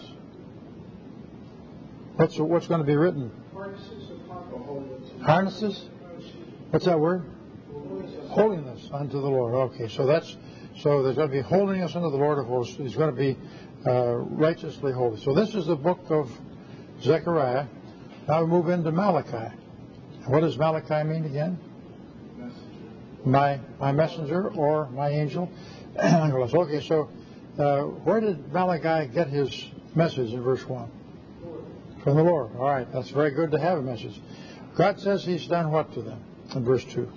What's going to be written? Harnesses of holiness. Harnesses? What's that word? Holiness unto the Lord. Okay, so there's going to be holiness unto the Lord of hosts. He's going to be righteously holy. So this is the book of Zechariah. Now we move into Malachi. What does Malachi mean again? My messenger or my angel. Okay, so where did Malachi get his message in verse 1? From the Lord. All right, that's very good to have a message. God says he's done what to them in verse 2?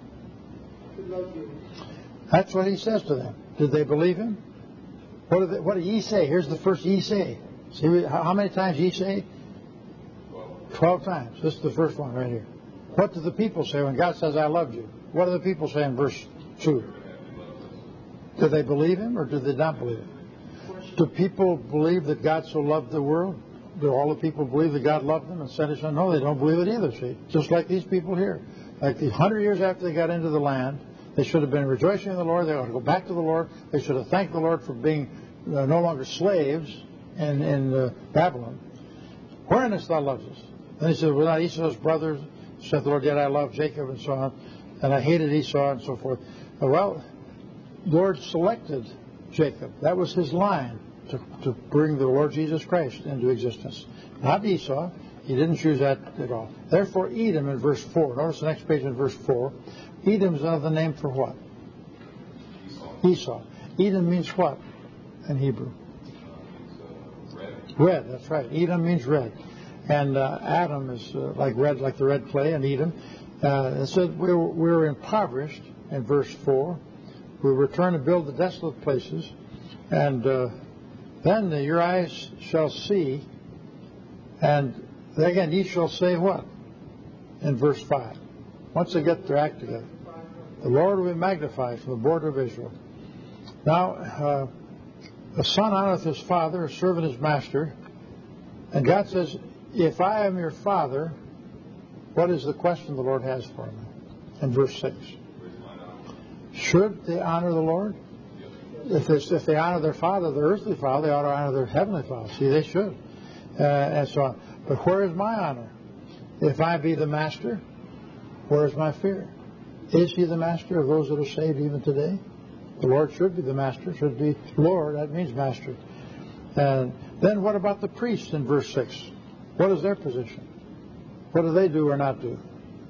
That's what he says to them. Did they believe him? What did ye say? Here's the first ye say. See how many times ye say? 12 times. This is the first one right here. What do the people say when God says, I loved you? What do the people say in verse 2? Did they believe him or did they not believe him? Do people believe that God so loved the world? Do all the people believe that God loved them and sent his son? No, they don't believe it either, see? Just like these people here. Like 100 years after they got into the land, they should have been rejoicing in the Lord. They ought to go back to the Lord. They should have thanked the Lord for being no longer slaves in Babylon. Wherein hast thou loved us? Then he said, well, not Esau's brothers, said the Lord, yet I love Jacob and so on, and I hated Esau and so forth. Well, the Lord selected Jacob. That was his line to bring the Lord Jesus Christ into existence. Not Esau. He didn't choose that at all. Therefore, Edom in verse 4. Notice the next page in verse 4. Edom is another name for what? Esau. Edom means what in Hebrew? Red, that's right. Edom means red. And Adam is like red, like the red clay, and Edom. It said we were impoverished in verse 4. We return to build the desolate places. And then your eyes shall see. And again, ye shall say what? In verse 5. Once they get their act together. The Lord will be magnified from the border of Israel. Now, a son honoreth his father, a servant his master. And God says, if I am your father, what is the question the Lord has for me? In verse 6. Should they honor the Lord? If they honor their father, their earthly father, they ought to honor their heavenly father. See, they should. And so on. But where is my honor? If I be the master, where is my fear? Is he the master of those that are saved even today? The Lord should be the master, should be Lord. That means master. And then what about the priests in verse 6? What is their position? What do they do or not do?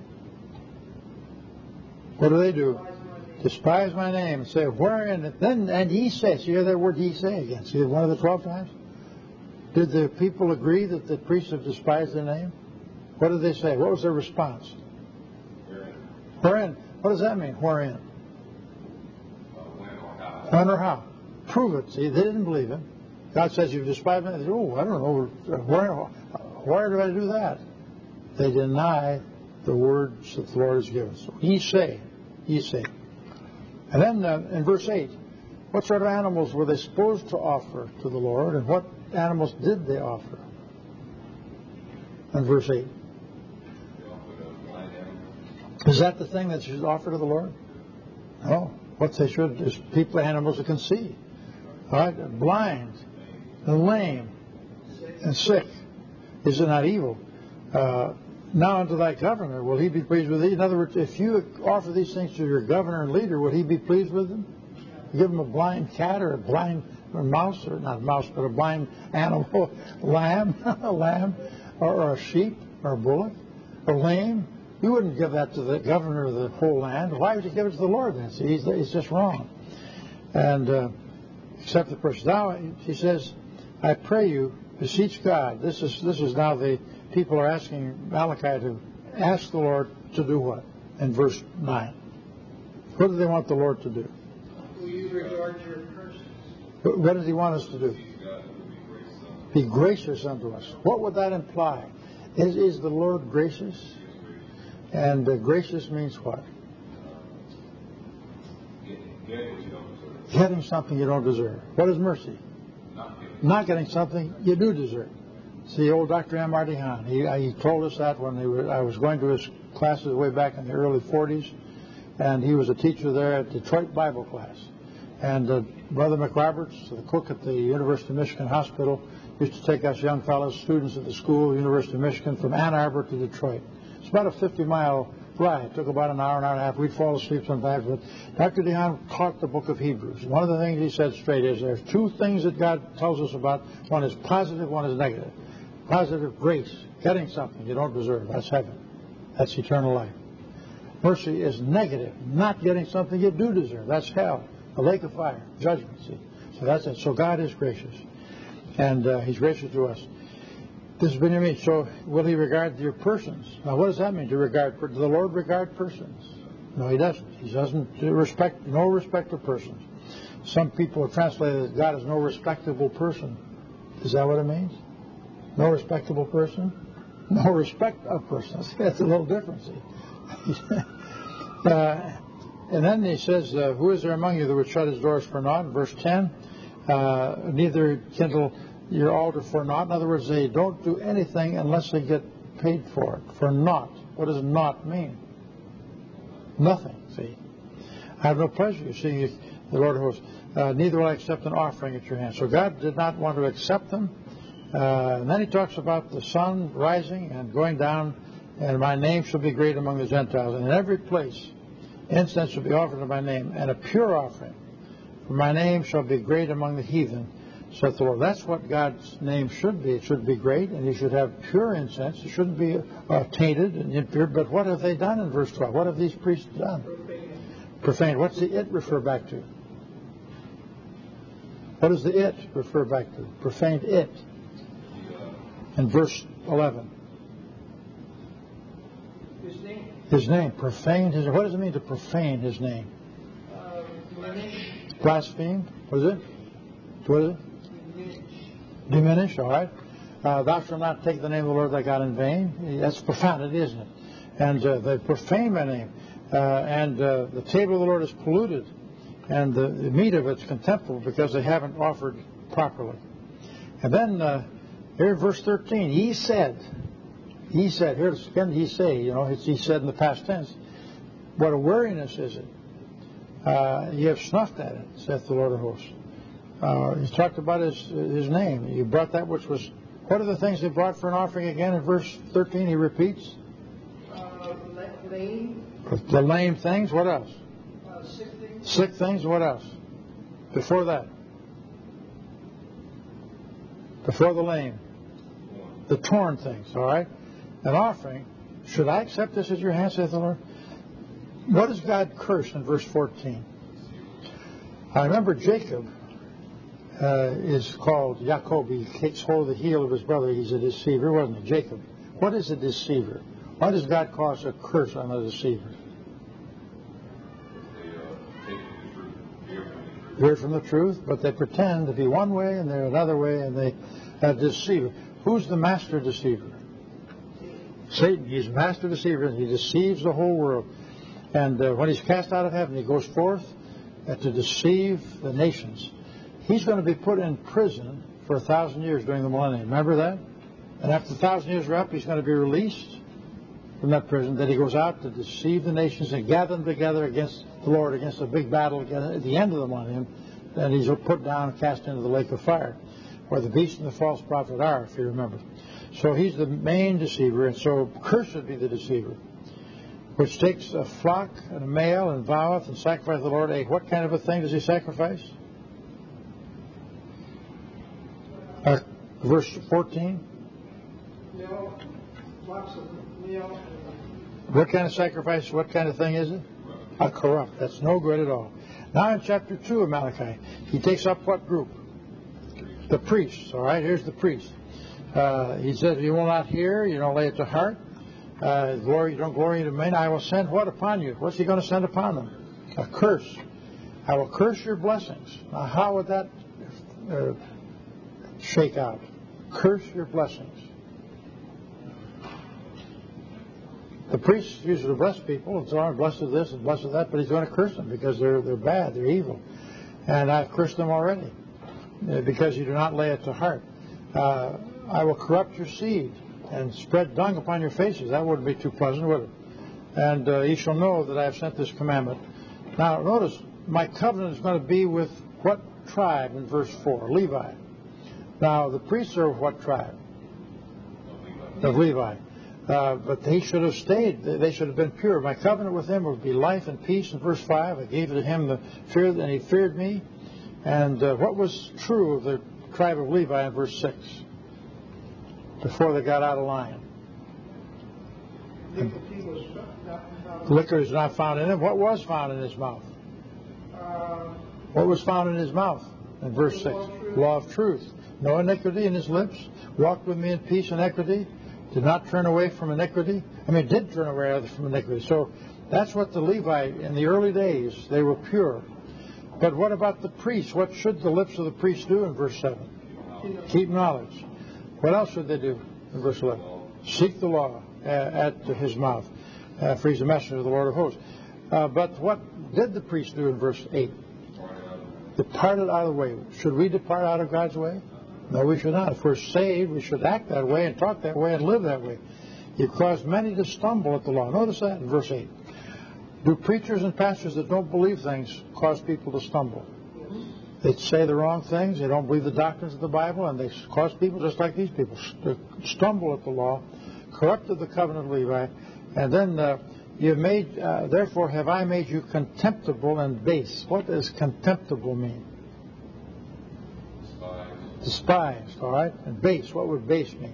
What do they do? Despise my name and say, wherein? Then, and ye say. See that word ye say again. See one of the 12 times? Did the people agree that the priests have despised their name? What did they say? What was their response? Wherein? What does that mean? Wherein? When or how? When or how? Prove it. See, they didn't believe him. God says, you've despised me. They say, oh, I don't know. Why did I do that? They deny the words that the Lord has given. So ye say. And then in verse 8, what sort of animals were they supposed to offer to the Lord, and what animals did they offer? In verse 8. Is that the thing that you should offer to the Lord? No. What they should is people, animals that can see. All right? Blind, and lame, and sick. Is it not evil? Now unto thy governor, will he be pleased with thee? In other words, if you offer these things to your governor and leader, will he be pleased with them? You give him a blind cat or a blind mouse, or not a mouse, but a blind animal, lamb, or a sheep, or a bullock, or lame. You wouldn't give that to the governor of the whole land. Why would you give it to the Lord then? See, it's just wrong. And accept the person. Now, he says, I pray you, beseech God. This is now the people are asking Malachi to ask the Lord to do what? In verse 9. What do they want the Lord to do? Will you regard your persons? What does he want us to do? Be gracious unto us. What would that imply? Is the Lord gracious? And gracious means what? Getting something you don't deserve. What is mercy? Not getting something you do deserve. See, old Dr. M. R. DeHaan, he told us that when I was going to his classes way back in the early 40s, and he was a teacher there at Detroit Bible class. And Brother McRoberts, the cook at the University of Michigan Hospital, used to take us young fellows, students at the school, University of Michigan, from Ann Arbor to Detroit. It's about a 50-mile ride. It took about an hour and a half. We'd fall asleep sometimes. But Dr. DeHaan taught the book of Hebrews. One of the things he said straight is there's two things that God tells us about. One is positive, one is negative. Positive, grace, getting something you don't deserve. That's heaven. That's eternal life. Mercy is negative, not getting something you do deserve. That's hell, a lake of fire, judgment. See? So that's it. So God is gracious, and He's gracious to us. This has been your meaning. So will He regard your persons? Now, what does that mean? To regard? Does the Lord regard persons? No, He doesn't. He doesn't respect. No respect of persons. Some people have translated that God is no respectable person. Is that what it means? No respectable person? No respect of persons. That's a little different, see. And then he says, who is there among you that would shut his doors for naught? In verse 10, neither kindle your altar for naught. In other words, they don't do anything unless they get paid for it. For naught. What does naught mean? Nothing, see. I have no pleasure in seeing you, the Lord of hosts. Neither will I accept an offering at your hand. So God did not want to accept them. And then he talks about the sun rising and going down, and my name shall be great among the Gentiles. And in every place, incense shall be offered to my name, and a pure offering. For my name shall be great among the heathen, saith the Lord. That's what God's name should be. It should be great, and He should have pure incense. It shouldn't be tainted and impure. But what have they done in verse 12? What have these priests done? Profane. What's the it refer back to? What does the it refer back to? Profaned it. In verse 11. His name. Profaned His name. What does it mean to profane His name? Blaspheme. What is it? What is it? Diminish, all right. Thou shalt not take the name of the Lord thy God in vain. That's profanity, isn't it? And they profane my name. And the table of the Lord is polluted. And the meat of it's contemptible because they haven't offered properly. And then here in verse 13, He said, here again He say, it's He said in the past tense. What a weariness is it? You have snuffed at it, saith the Lord of hosts. He talked about his name. You brought that which was, what are the things they brought for an offering again in verse 13? He repeats. Lame. The lame things, what else? Sick things. Sick things, what else? Before that. Before the lame. The torn things, all right? An offering. Should I accept this at your hand, saith the Lord? What does God curse in verse 14? I remember Jacob is called Jacob. He takes hold of the heel of his brother. He's a deceiver, wasn't he? Jacob. What is a deceiver? Why does God cause a curse on a deceiver? veered from the truth, but they pretend to be one way and they're another way, and they deceive. Who's the master deceiver? Satan. He's master deceiver, and he deceives the whole world. And when he's cast out of heaven, he goes forth to deceive the nations. He's going to be put in prison for 1,000 years during the millennium. Remember that? And after 1,000 years are up, he's going to be released from that prison. Then he goes out to deceive the nations and gather them together against the Lord, against a big battle at the end of the millennium. Then he's put down and cast into the lake of fire, where the beast and the false prophet are, if you remember. So he's the main deceiver, and so cursed be the deceiver, which takes a flock and a male and voweth and sacrificeth the Lord. What kind of a thing does he sacrifice? Verse 14. What kind of sacrifice, what kind of thing is it? A corrupt. That's no good at all. Now in chapter 2 of Malachi, he takes up what group? The priests. All right, here's the priest. He says, you will not hear, you don't lay it to heart. You don't glory in men. I will send what upon you? What's he going to send upon them? A curse. I will curse your blessings. Now how would that shake out? Curse your blessings. The priest usually bless people and so on, bless this and bless that, but he's going to curse them because they're bad, they're evil. And I've cursed them already because you do not lay it to heart. I will corrupt your seed and spread dung upon your faces. That wouldn't be too pleasant, would it? And ye shall know that I have sent this commandment. Now notice, my covenant is going to be with what tribe in verse 4? Levi. Now the priests are of what tribe? Of Levi. But they should have stayed. They should have been pure. My covenant with him would be life and peace in verse 5. I gave to him the fear, and he feared me. And what was true of the tribe of Levi in verse 6? Before they got out of line. Liquor is not found in him. What was found in his mouth? What was found in his mouth? In verse 6. Law of truth. No iniquity in his lips. Walked with me in peace and equity. Did not turn away from iniquity. Did turn away from iniquity. So that's what the Levite, in the early days, they were pure. But what about the priest? What should the lips of the priest do in verse 7? Keep knowledge. What else should they do in verse 11? Seek the law at his mouth, for he's a messenger of the Lord of hosts. But what did the priest do in verse 8? Departed out of the way. Should we depart out of God's way? No, we should not. If we're saved, we should act that way and talk that way and live that way. You've caused many to stumble at the law. Notice that in verse 8. Do preachers and pastors that don't believe things cause people to stumble? They say the wrong things. They don't believe the doctrines of the Bible, and they cause people just like these people to stumble at the law, corrupted the covenant of Levi, and then you've made. Therefore, have I made you contemptible and base? What does contemptible mean? Despised. All right. And base. What would base mean?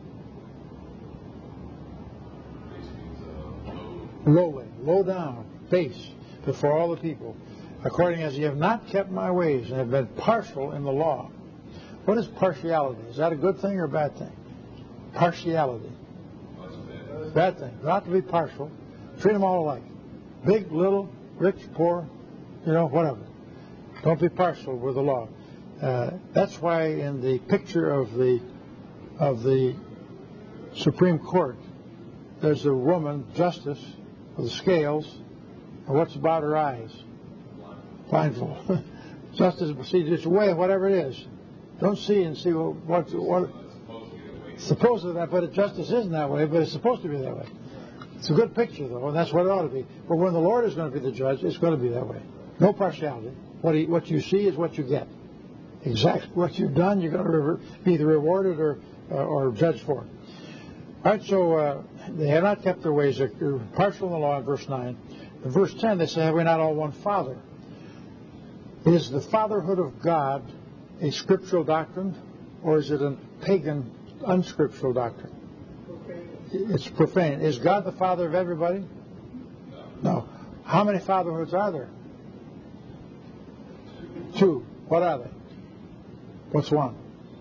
Lowly, low down, base before all the people. According as you have not kept my ways and have been partial in the law. What is partiality? Is that a good thing or a bad thing? Partiality. Bad thing. Not to be partial. Treat them all alike. Big, little, rich, poor, whatever. Don't be partial with the law. That's why in the picture of the Supreme Court, there's a woman, justice, with the scales. And what's about her eyes? Blindfold. Justice proceeds its way, whatever it is. Don't see and see what supposed to be that, but justice isn't that way, but it's supposed to be that way. It's a good picture, though, and that's what it ought to be. But when the Lord is going to be the judge, it's going to be that way. No partiality. What you see is what you get. Exactly what you've done, you're going to be either rewarded or judged for it. All right, so they have not kept their ways. They're partial in the law in verse 9. In verse 10, they say, have we not all one Father? Is the fatherhood of God a scriptural doctrine, or is it a pagan, unscriptural doctrine? It's profane. Is God the Father of everybody? No. How many fatherhoods are there? 2. What are they? What's one?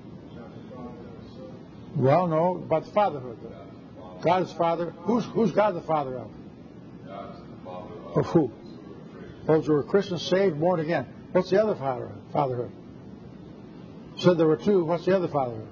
Well, no, but fatherhood. God is Father. Who's God the Father of? Of who? Those who are Christians, saved, born again. What's the other fatherhood? Said there were two. What's the other fatherhood?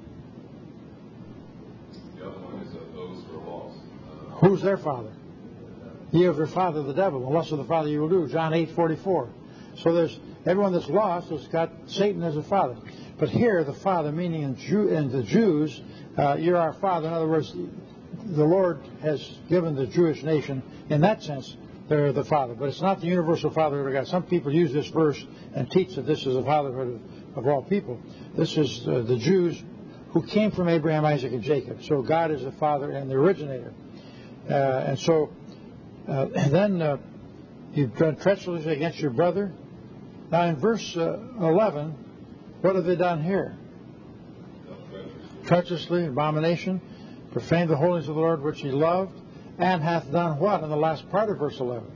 The other one is those who are lost. Who's their father? Ye of your father the devil, and lust of the father you will do. John 8:44. So there's everyone that's lost has got Satan as a father. But here the father, meaning in the Jews, you're our father. In other words, the Lord has given the Jewish nation, in that sense, they're the father. But it's not the universal fatherhood of God. Some people use this verse and teach that this is the fatherhood of all people. This is the Jews who came from Abraham, Isaac, and Jacob. So God is the father and the originator. And so then you've done treacherously against your brother. Now in verse 11, what have they done here? Treacherously, abomination, profaned the holiness of the Lord which he loved, and hath done what in the last part of verse 11?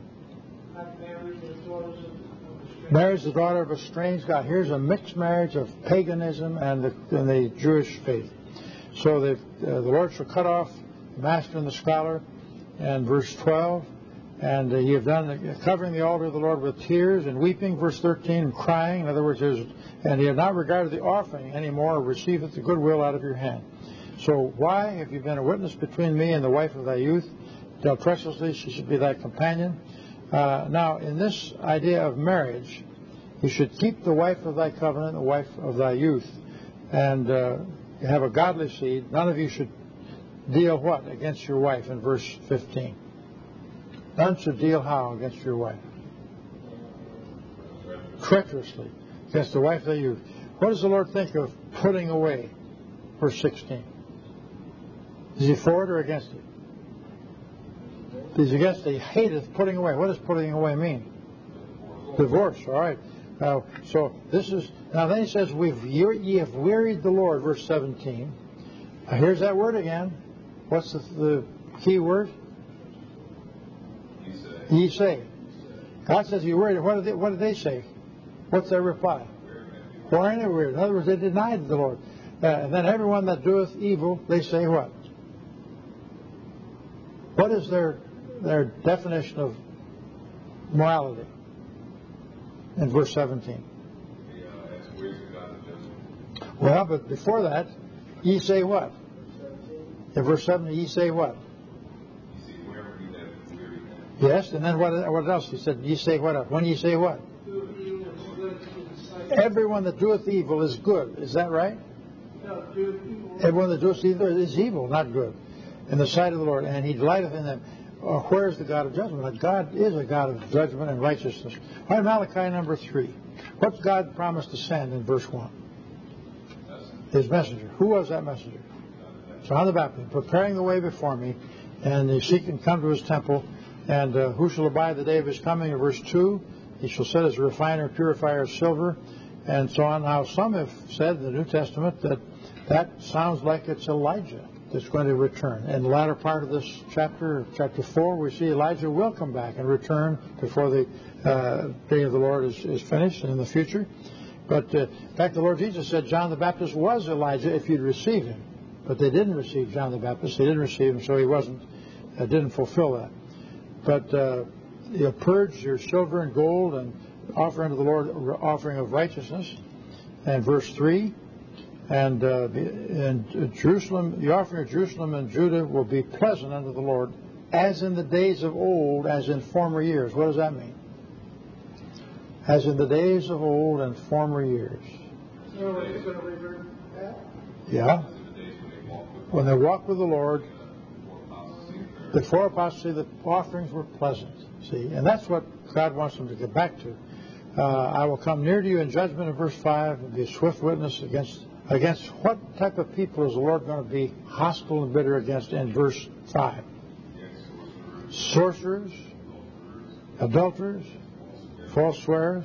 Marries the daughter of a strange God. Here's a mixed marriage of paganism and the Jewish faith. So the Lord shall cut off the master and the scholar, and verse 12, and ye have done covering the altar of the Lord with tears and weeping, verse 13, and crying. In other words, and ye have not regarded the offering anymore, or receiveth the goodwill out of your hand. So why have you been a witness between me and the wife of thy youth? Dealt treacherously, she should be thy companion. Now, in this idea of marriage, you should keep the wife of thy covenant, the wife of thy youth, and have a godly seed. None of you should deal what against your wife in verse 15? None should deal how against your wife? Treacherously against the wife of thy youth. What does the Lord think of putting away? Verse 16. Is he for it or against it? He's against it. He hateth putting away. What does putting away mean? Divorce. All right. So this is now. Then he says, "Ye have wearied the Lord." Verse 17. Here's that word again. What's the key word? Ye say. God says you wearied. What did they say? What's their reply? Why ain't it weird? In other words, they denied the Lord. And then everyone that doeth evil, they say what? What is their definition of morality in verse 17? Well, but before that, ye say what? In verse 17, ye say what? Yes, and then what else? He said, ye say what else? When ye say what? Everyone that doeth evil is good. Is that right? Everyone that doeth evil is evil, not good, in the sight of the Lord, and he delighteth in them. Where is the God of judgment? God is a God of judgment and righteousness. All right, Malachi number 3. What's God promised to send in verse 1? His messenger. Who was that messenger? John the Baptist, preparing the way before me, and he seek and come to his temple. And who shall abide the day of his coming? In verse 2, he shall sit as a refiner and purifier of silver, and so on. Now, some have said in the New Testament that sounds like it's Elijah that's going to return. In the latter part of this chapter 4, we see Elijah will come back and return before the day of the Lord is finished and in the future. But in fact, the Lord Jesus said John the Baptist was Elijah if you'd receive him. But they didn't receive John the Baptist. They didn't receive him, so he didn't fulfill that. But you purge your silver and gold and offer unto the Lord offering of righteousness. And verse 3, and Jerusalem, the offering of Jerusalem and Judah will be pleasant unto the Lord, as in the days of old, as in former years. What does that mean? As in the days of old and former years. Yeah. When they walk with the Lord, before apostasy, the offerings were pleasant. See, and that's what God wants them to get back to. I will come near to you in judgment in verse 5 and be a swift witness against what type of people is the Lord going to be hostile and bitter against in verse 5? Sorcerers, adulterers, false swearers,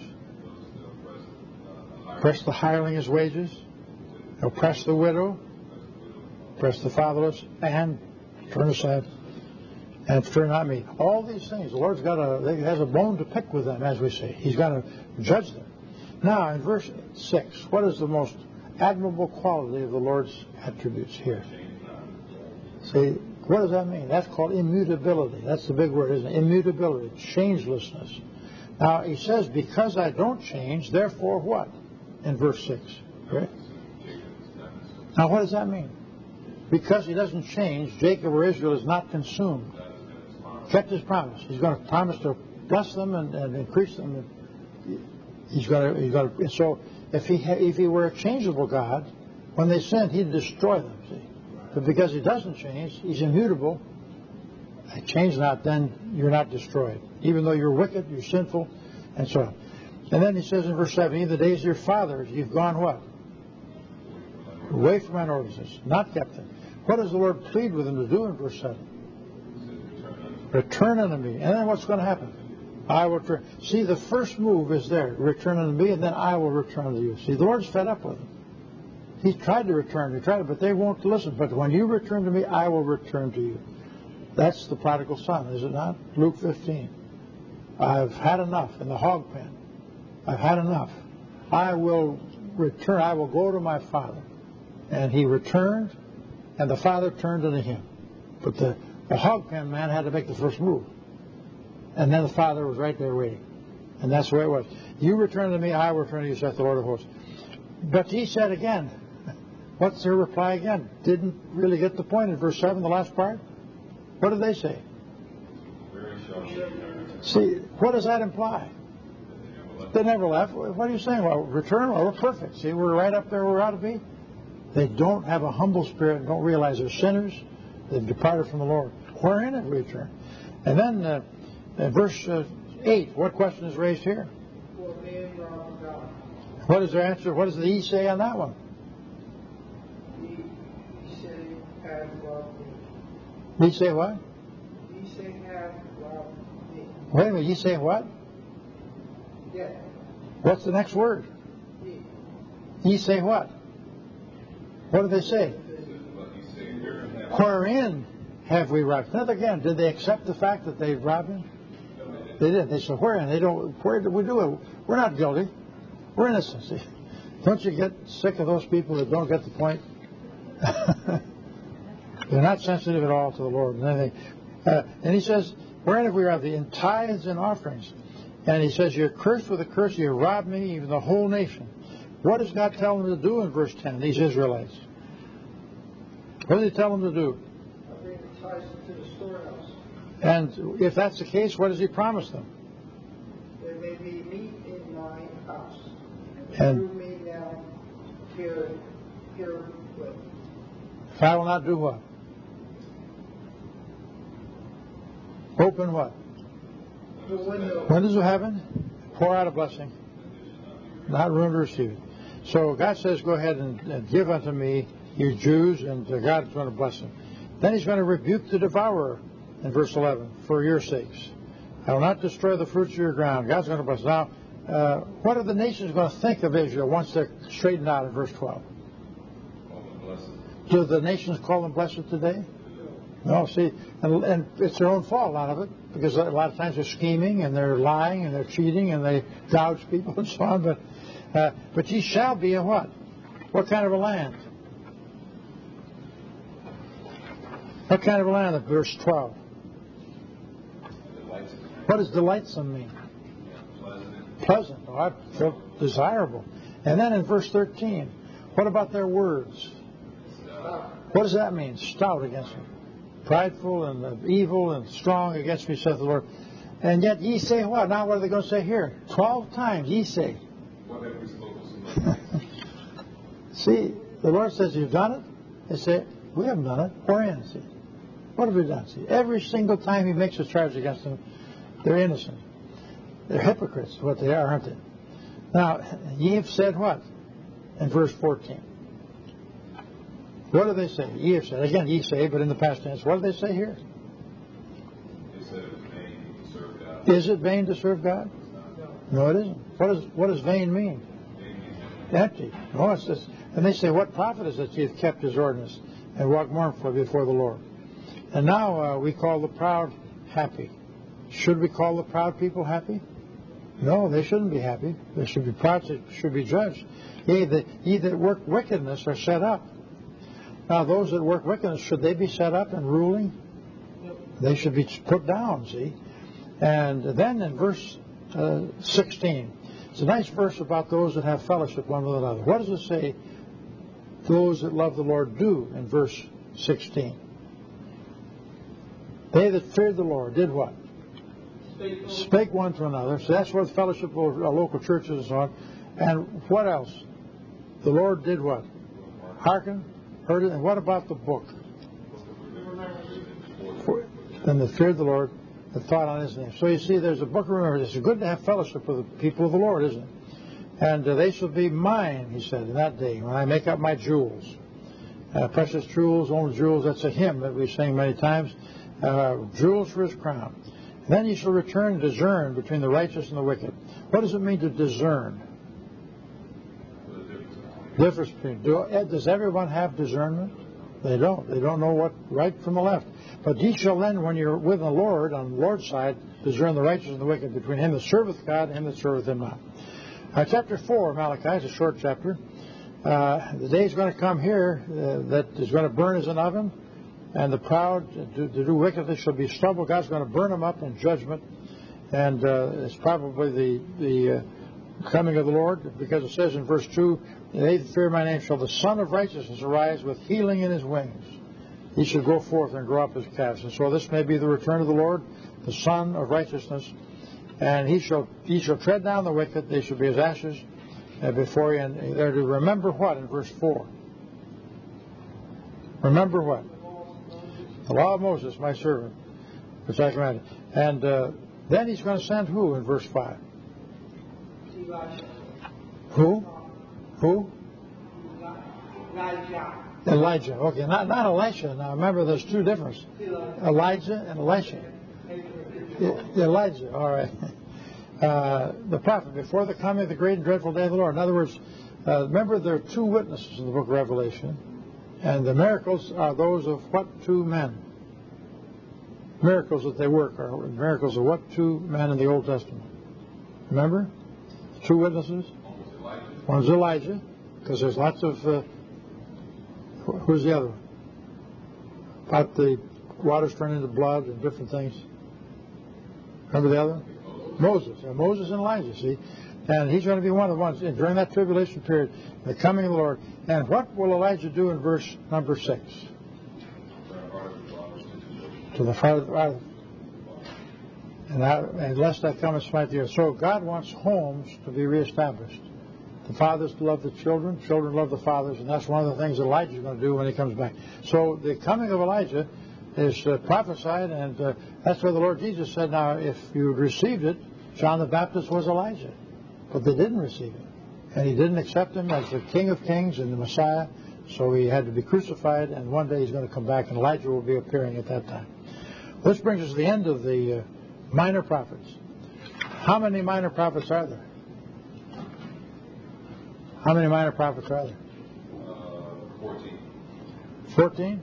oppress the hireling his wages, oppress the widow, oppress the fatherless, and turn aside and fear not me. All these things, the Lord's has a bone to pick with them, as we say. He's going to judge them. Now, in verse 6, what is the most admirable quality of the Lord's attributes here? See, what does that mean? That's called immutability. That's the big word, isn't it? Immutability, changelessness. Now, he says, because I don't change, therefore what? In verse 6. Okay? Now, what does that mean? Because he doesn't change, Jacob or Israel is not consumed. Kept his promise. He's going to promise to bless them and increase them. He's going to. So, if he were a changeable God, when they sinned, he'd destroy them. See, but because he doesn't change, he's immutable. Change not, then you're not destroyed. Even though you're wicked, you're sinful, and so on. And then he says in verse 7, in the days of your fathers, you've gone what? Away from mine ordinances, not kept them. What does the Lord plead with them to do in verse 7? Return unto me. And then what's going to happen? I will return. See, the first move is there. Return unto me, and then I will return to you. See, the Lord's fed up with them. He's tried to return, but they won't listen. But when you return to me, I will return to you. That's the prodigal son, is it not? Luke 15. I've had enough in the hog pen. I've had enough. I will return. I will go to my father. And he returned, and the father turned unto him. But the hog pen man had to make the first move. And then the father was right there waiting. And that's the way it was. You return to me, I will return to you, saith the Lord of hosts. But he said again, what's their reply again? Didn't really get the point in verse 7, the last part. What did they say? See, what does that imply? They never left. What are you saying? Well, return? Well, we're perfect. See, we're right up there where we ought to be. They don't have a humble spirit and don't realize they're sinners. They've departed from the Lord. Wherein have we returned? And then in verse 8, what question is raised here? What is their answer? What does the ye say on that one? Ye say, have loved me. Ye say what? Ye say, have loved me. Wait a minute, ye say what? Yeah. What's the next word? Ye. Ye say what? What do they say? Wherein have we robbed? Now again, did they accept the fact that they robbed him? They did. They said, wherein? They don't. Where did we do it? We're not guilty. We're innocent. See? Don't you get sick of those people that don't get the point? They're not sensitive at all to the Lord. And he says, wherein have we robbed thee? In tithes and offerings. And he says, you're cursed with a curse. You robbed me, even the whole nation. What does God tell them to do in verse 10, these Israelites? What does he tell them to do? Bring the tithes into the storehouse. And if that's the case, what does he promise them? There may be meat in mine house. And through me now herewith. If I will not do what? Open what? The window. Windows of heaven, pour out a blessing, not room to receive it. So God says, go ahead and give unto me, you Jews, and God's going to bless them. Then he's going to rebuke the devourer in verse 11, for your sakes. I will not destroy the fruits of your ground. God's going to bless. Now, what are the nations going to think of Israel once they're straightened out in verse 12? Do the nations call them blessed today? No, see, and it's their own fault, a lot of it, because a lot of times they're scheming and they're lying and they're cheating and they gouge people and so on. But ye shall be a what? What kind of a land? What kind of a land? Verse 12. What does delightsome mean? Pleasant. Oh, I feel desirable. And then in verse 13, what about their words? What does that mean? Stout against me. Prideful and evil and strong against me, saith the Lord. And yet ye say what? Now what are they going to say here? 12 times ye say. What have we spoken? See, the Lord says, you've done it. They say, we haven't done it. Wherein? See, what have we done? See, every single time he makes a charge against them, they're innocent. They're hypocrites, what they are, aren't they? Now, ye have said what? In verse 14. What do they say? Ye have said. Again, ye say, but in the past tense. What do they say here? They said it was vain to serve God. Is it vain to serve God? No, it isn't. What does vain mean? Empty. No, it's just. And they say, what profit is it he hath kept his ordinance and walked mournfully before the Lord? And now we call the proud happy. Should we call the proud people happy? No, they shouldn't be happy. They should be proud. They should be judged. Ye that work wickedness are set up. Now, those that work wickedness, should they be set up and ruling? They should be put down, see? And then in verse 16. It's a nice verse about those that have fellowship one with another. What does it say those that love the Lord do in verse 16? They that feared the Lord did what? Spake one to another. So that's what fellowship of local churches and so on. And what else? The Lord did what? Hearken, heard it. And what about the book? Then they feared the Lord, that thought on His name. So you see, there's a book of remembrance. It's good to have fellowship with the people of the Lord, isn't it? And they shall be mine, He said, in that day, when I make up my jewels. Precious jewels, only jewels. That's a hymn that we sing many times. Jewels for His crown. Then He shall return and discern between the righteous and the wicked. What does it mean to discern? Difference between. Does everyone have discernment? They don't. They don't know what right from the left. But ye shall then, when you're with the Lord, on the Lord's side, discern the righteous and the wicked, between him that serveth God and him that serveth Him not. Chapter 4 of Malachi is a short chapter. The day is going to come here that is going to burn as an oven, and the proud to do wickedly shall be stubble. God's going to burn them up in judgment, and it's probably the coming of the Lord, because it says in verse 2, they that fear my name shall the Son of Righteousness arise with healing in His wings. He shall go forth and grow up His calves. And so this may be the return of the Lord, the Son of Righteousness. And He shall tread down the wicked. They shall be as ashes before you. And they're to remember what in verse 4? Remember what? The law of Moses, my servant, which I commanded. And then He's going to send who in verse 5? Who? Elijah. Okay, not Elisha. Now remember, there's two differences. Elijah and Elisha. Elijah, all right. The prophet, before the coming of the great and dreadful day of the Lord. In other words, remember there are two witnesses in the book of Revelation, and the miracles are those of what two men? Miracles that they work are miracles of what two men in the Old Testament? Remember? Two witnesses? One's Elijah, because there's lots of... who's the other one? About the waters turning into blood and different things. Remember the other one? Moses. Moses and Elijah, see? And he's going to be one of the ones during that tribulation period, the coming of the Lord. And what will Elijah do in verse number 6? To the farther... And lest I come and smite the earth. So God wants homes to be reestablished. The fathers love the children, children love the fathers, and that's one of the things Elijah is going to do when he comes back. So the coming of Elijah is prophesied, and that's where the Lord Jesus said, now, if you received it, John the Baptist was Elijah. But they didn't receive it. And he didn't accept him as the King of Kings and the Messiah, so he had to be crucified, and one day he's going to come back, and Elijah will be appearing at that time. This brings us to the end of the minor prophets. How many minor prophets are there? How many minor prophets are there? 14. 14?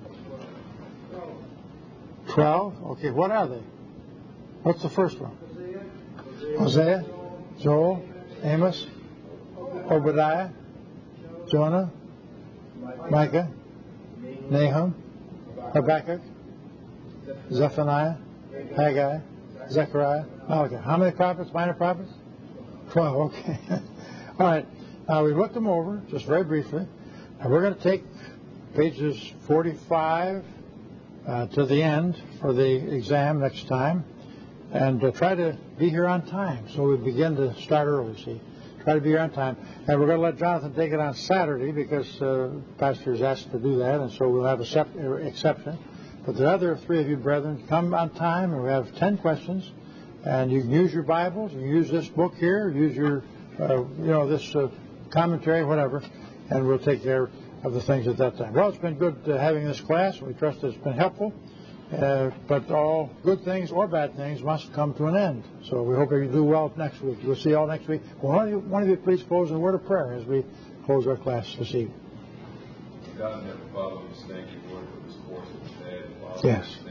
12? Okay, what are they? What's the first one? Hosea, Joel, Amos, Obadiah, Jonah, Micah, Nahum, Habakkuk, Zephaniah, Haggai, Zechariah, Malachi. How many prophets, minor prophets? 12, okay. All right. We've looked them over just very briefly. And we're going to take pages 45 to the end for the exam next time, and try to be here on time. So we begin to start early, see. Try to be here on time. And we're going to let Jonathan take it on Saturday because Pastor has asked to do that, and so we'll have an exception. But the other three of you brethren come on time, and we have 10 questions. And you can use your Bibles, you can use this book here, use your, this commentary, whatever, and we'll take care of the things at that time. Well, it's been good having this class. We trust it's been helpful. But all good things or bad things must come to an end. So we hope you do well next week. We'll see you all next week. Well, one of you please close in a word of prayer as we close our class this evening. God and Heavenly Father, we just thank you, Lord, for this course that we had. Yes.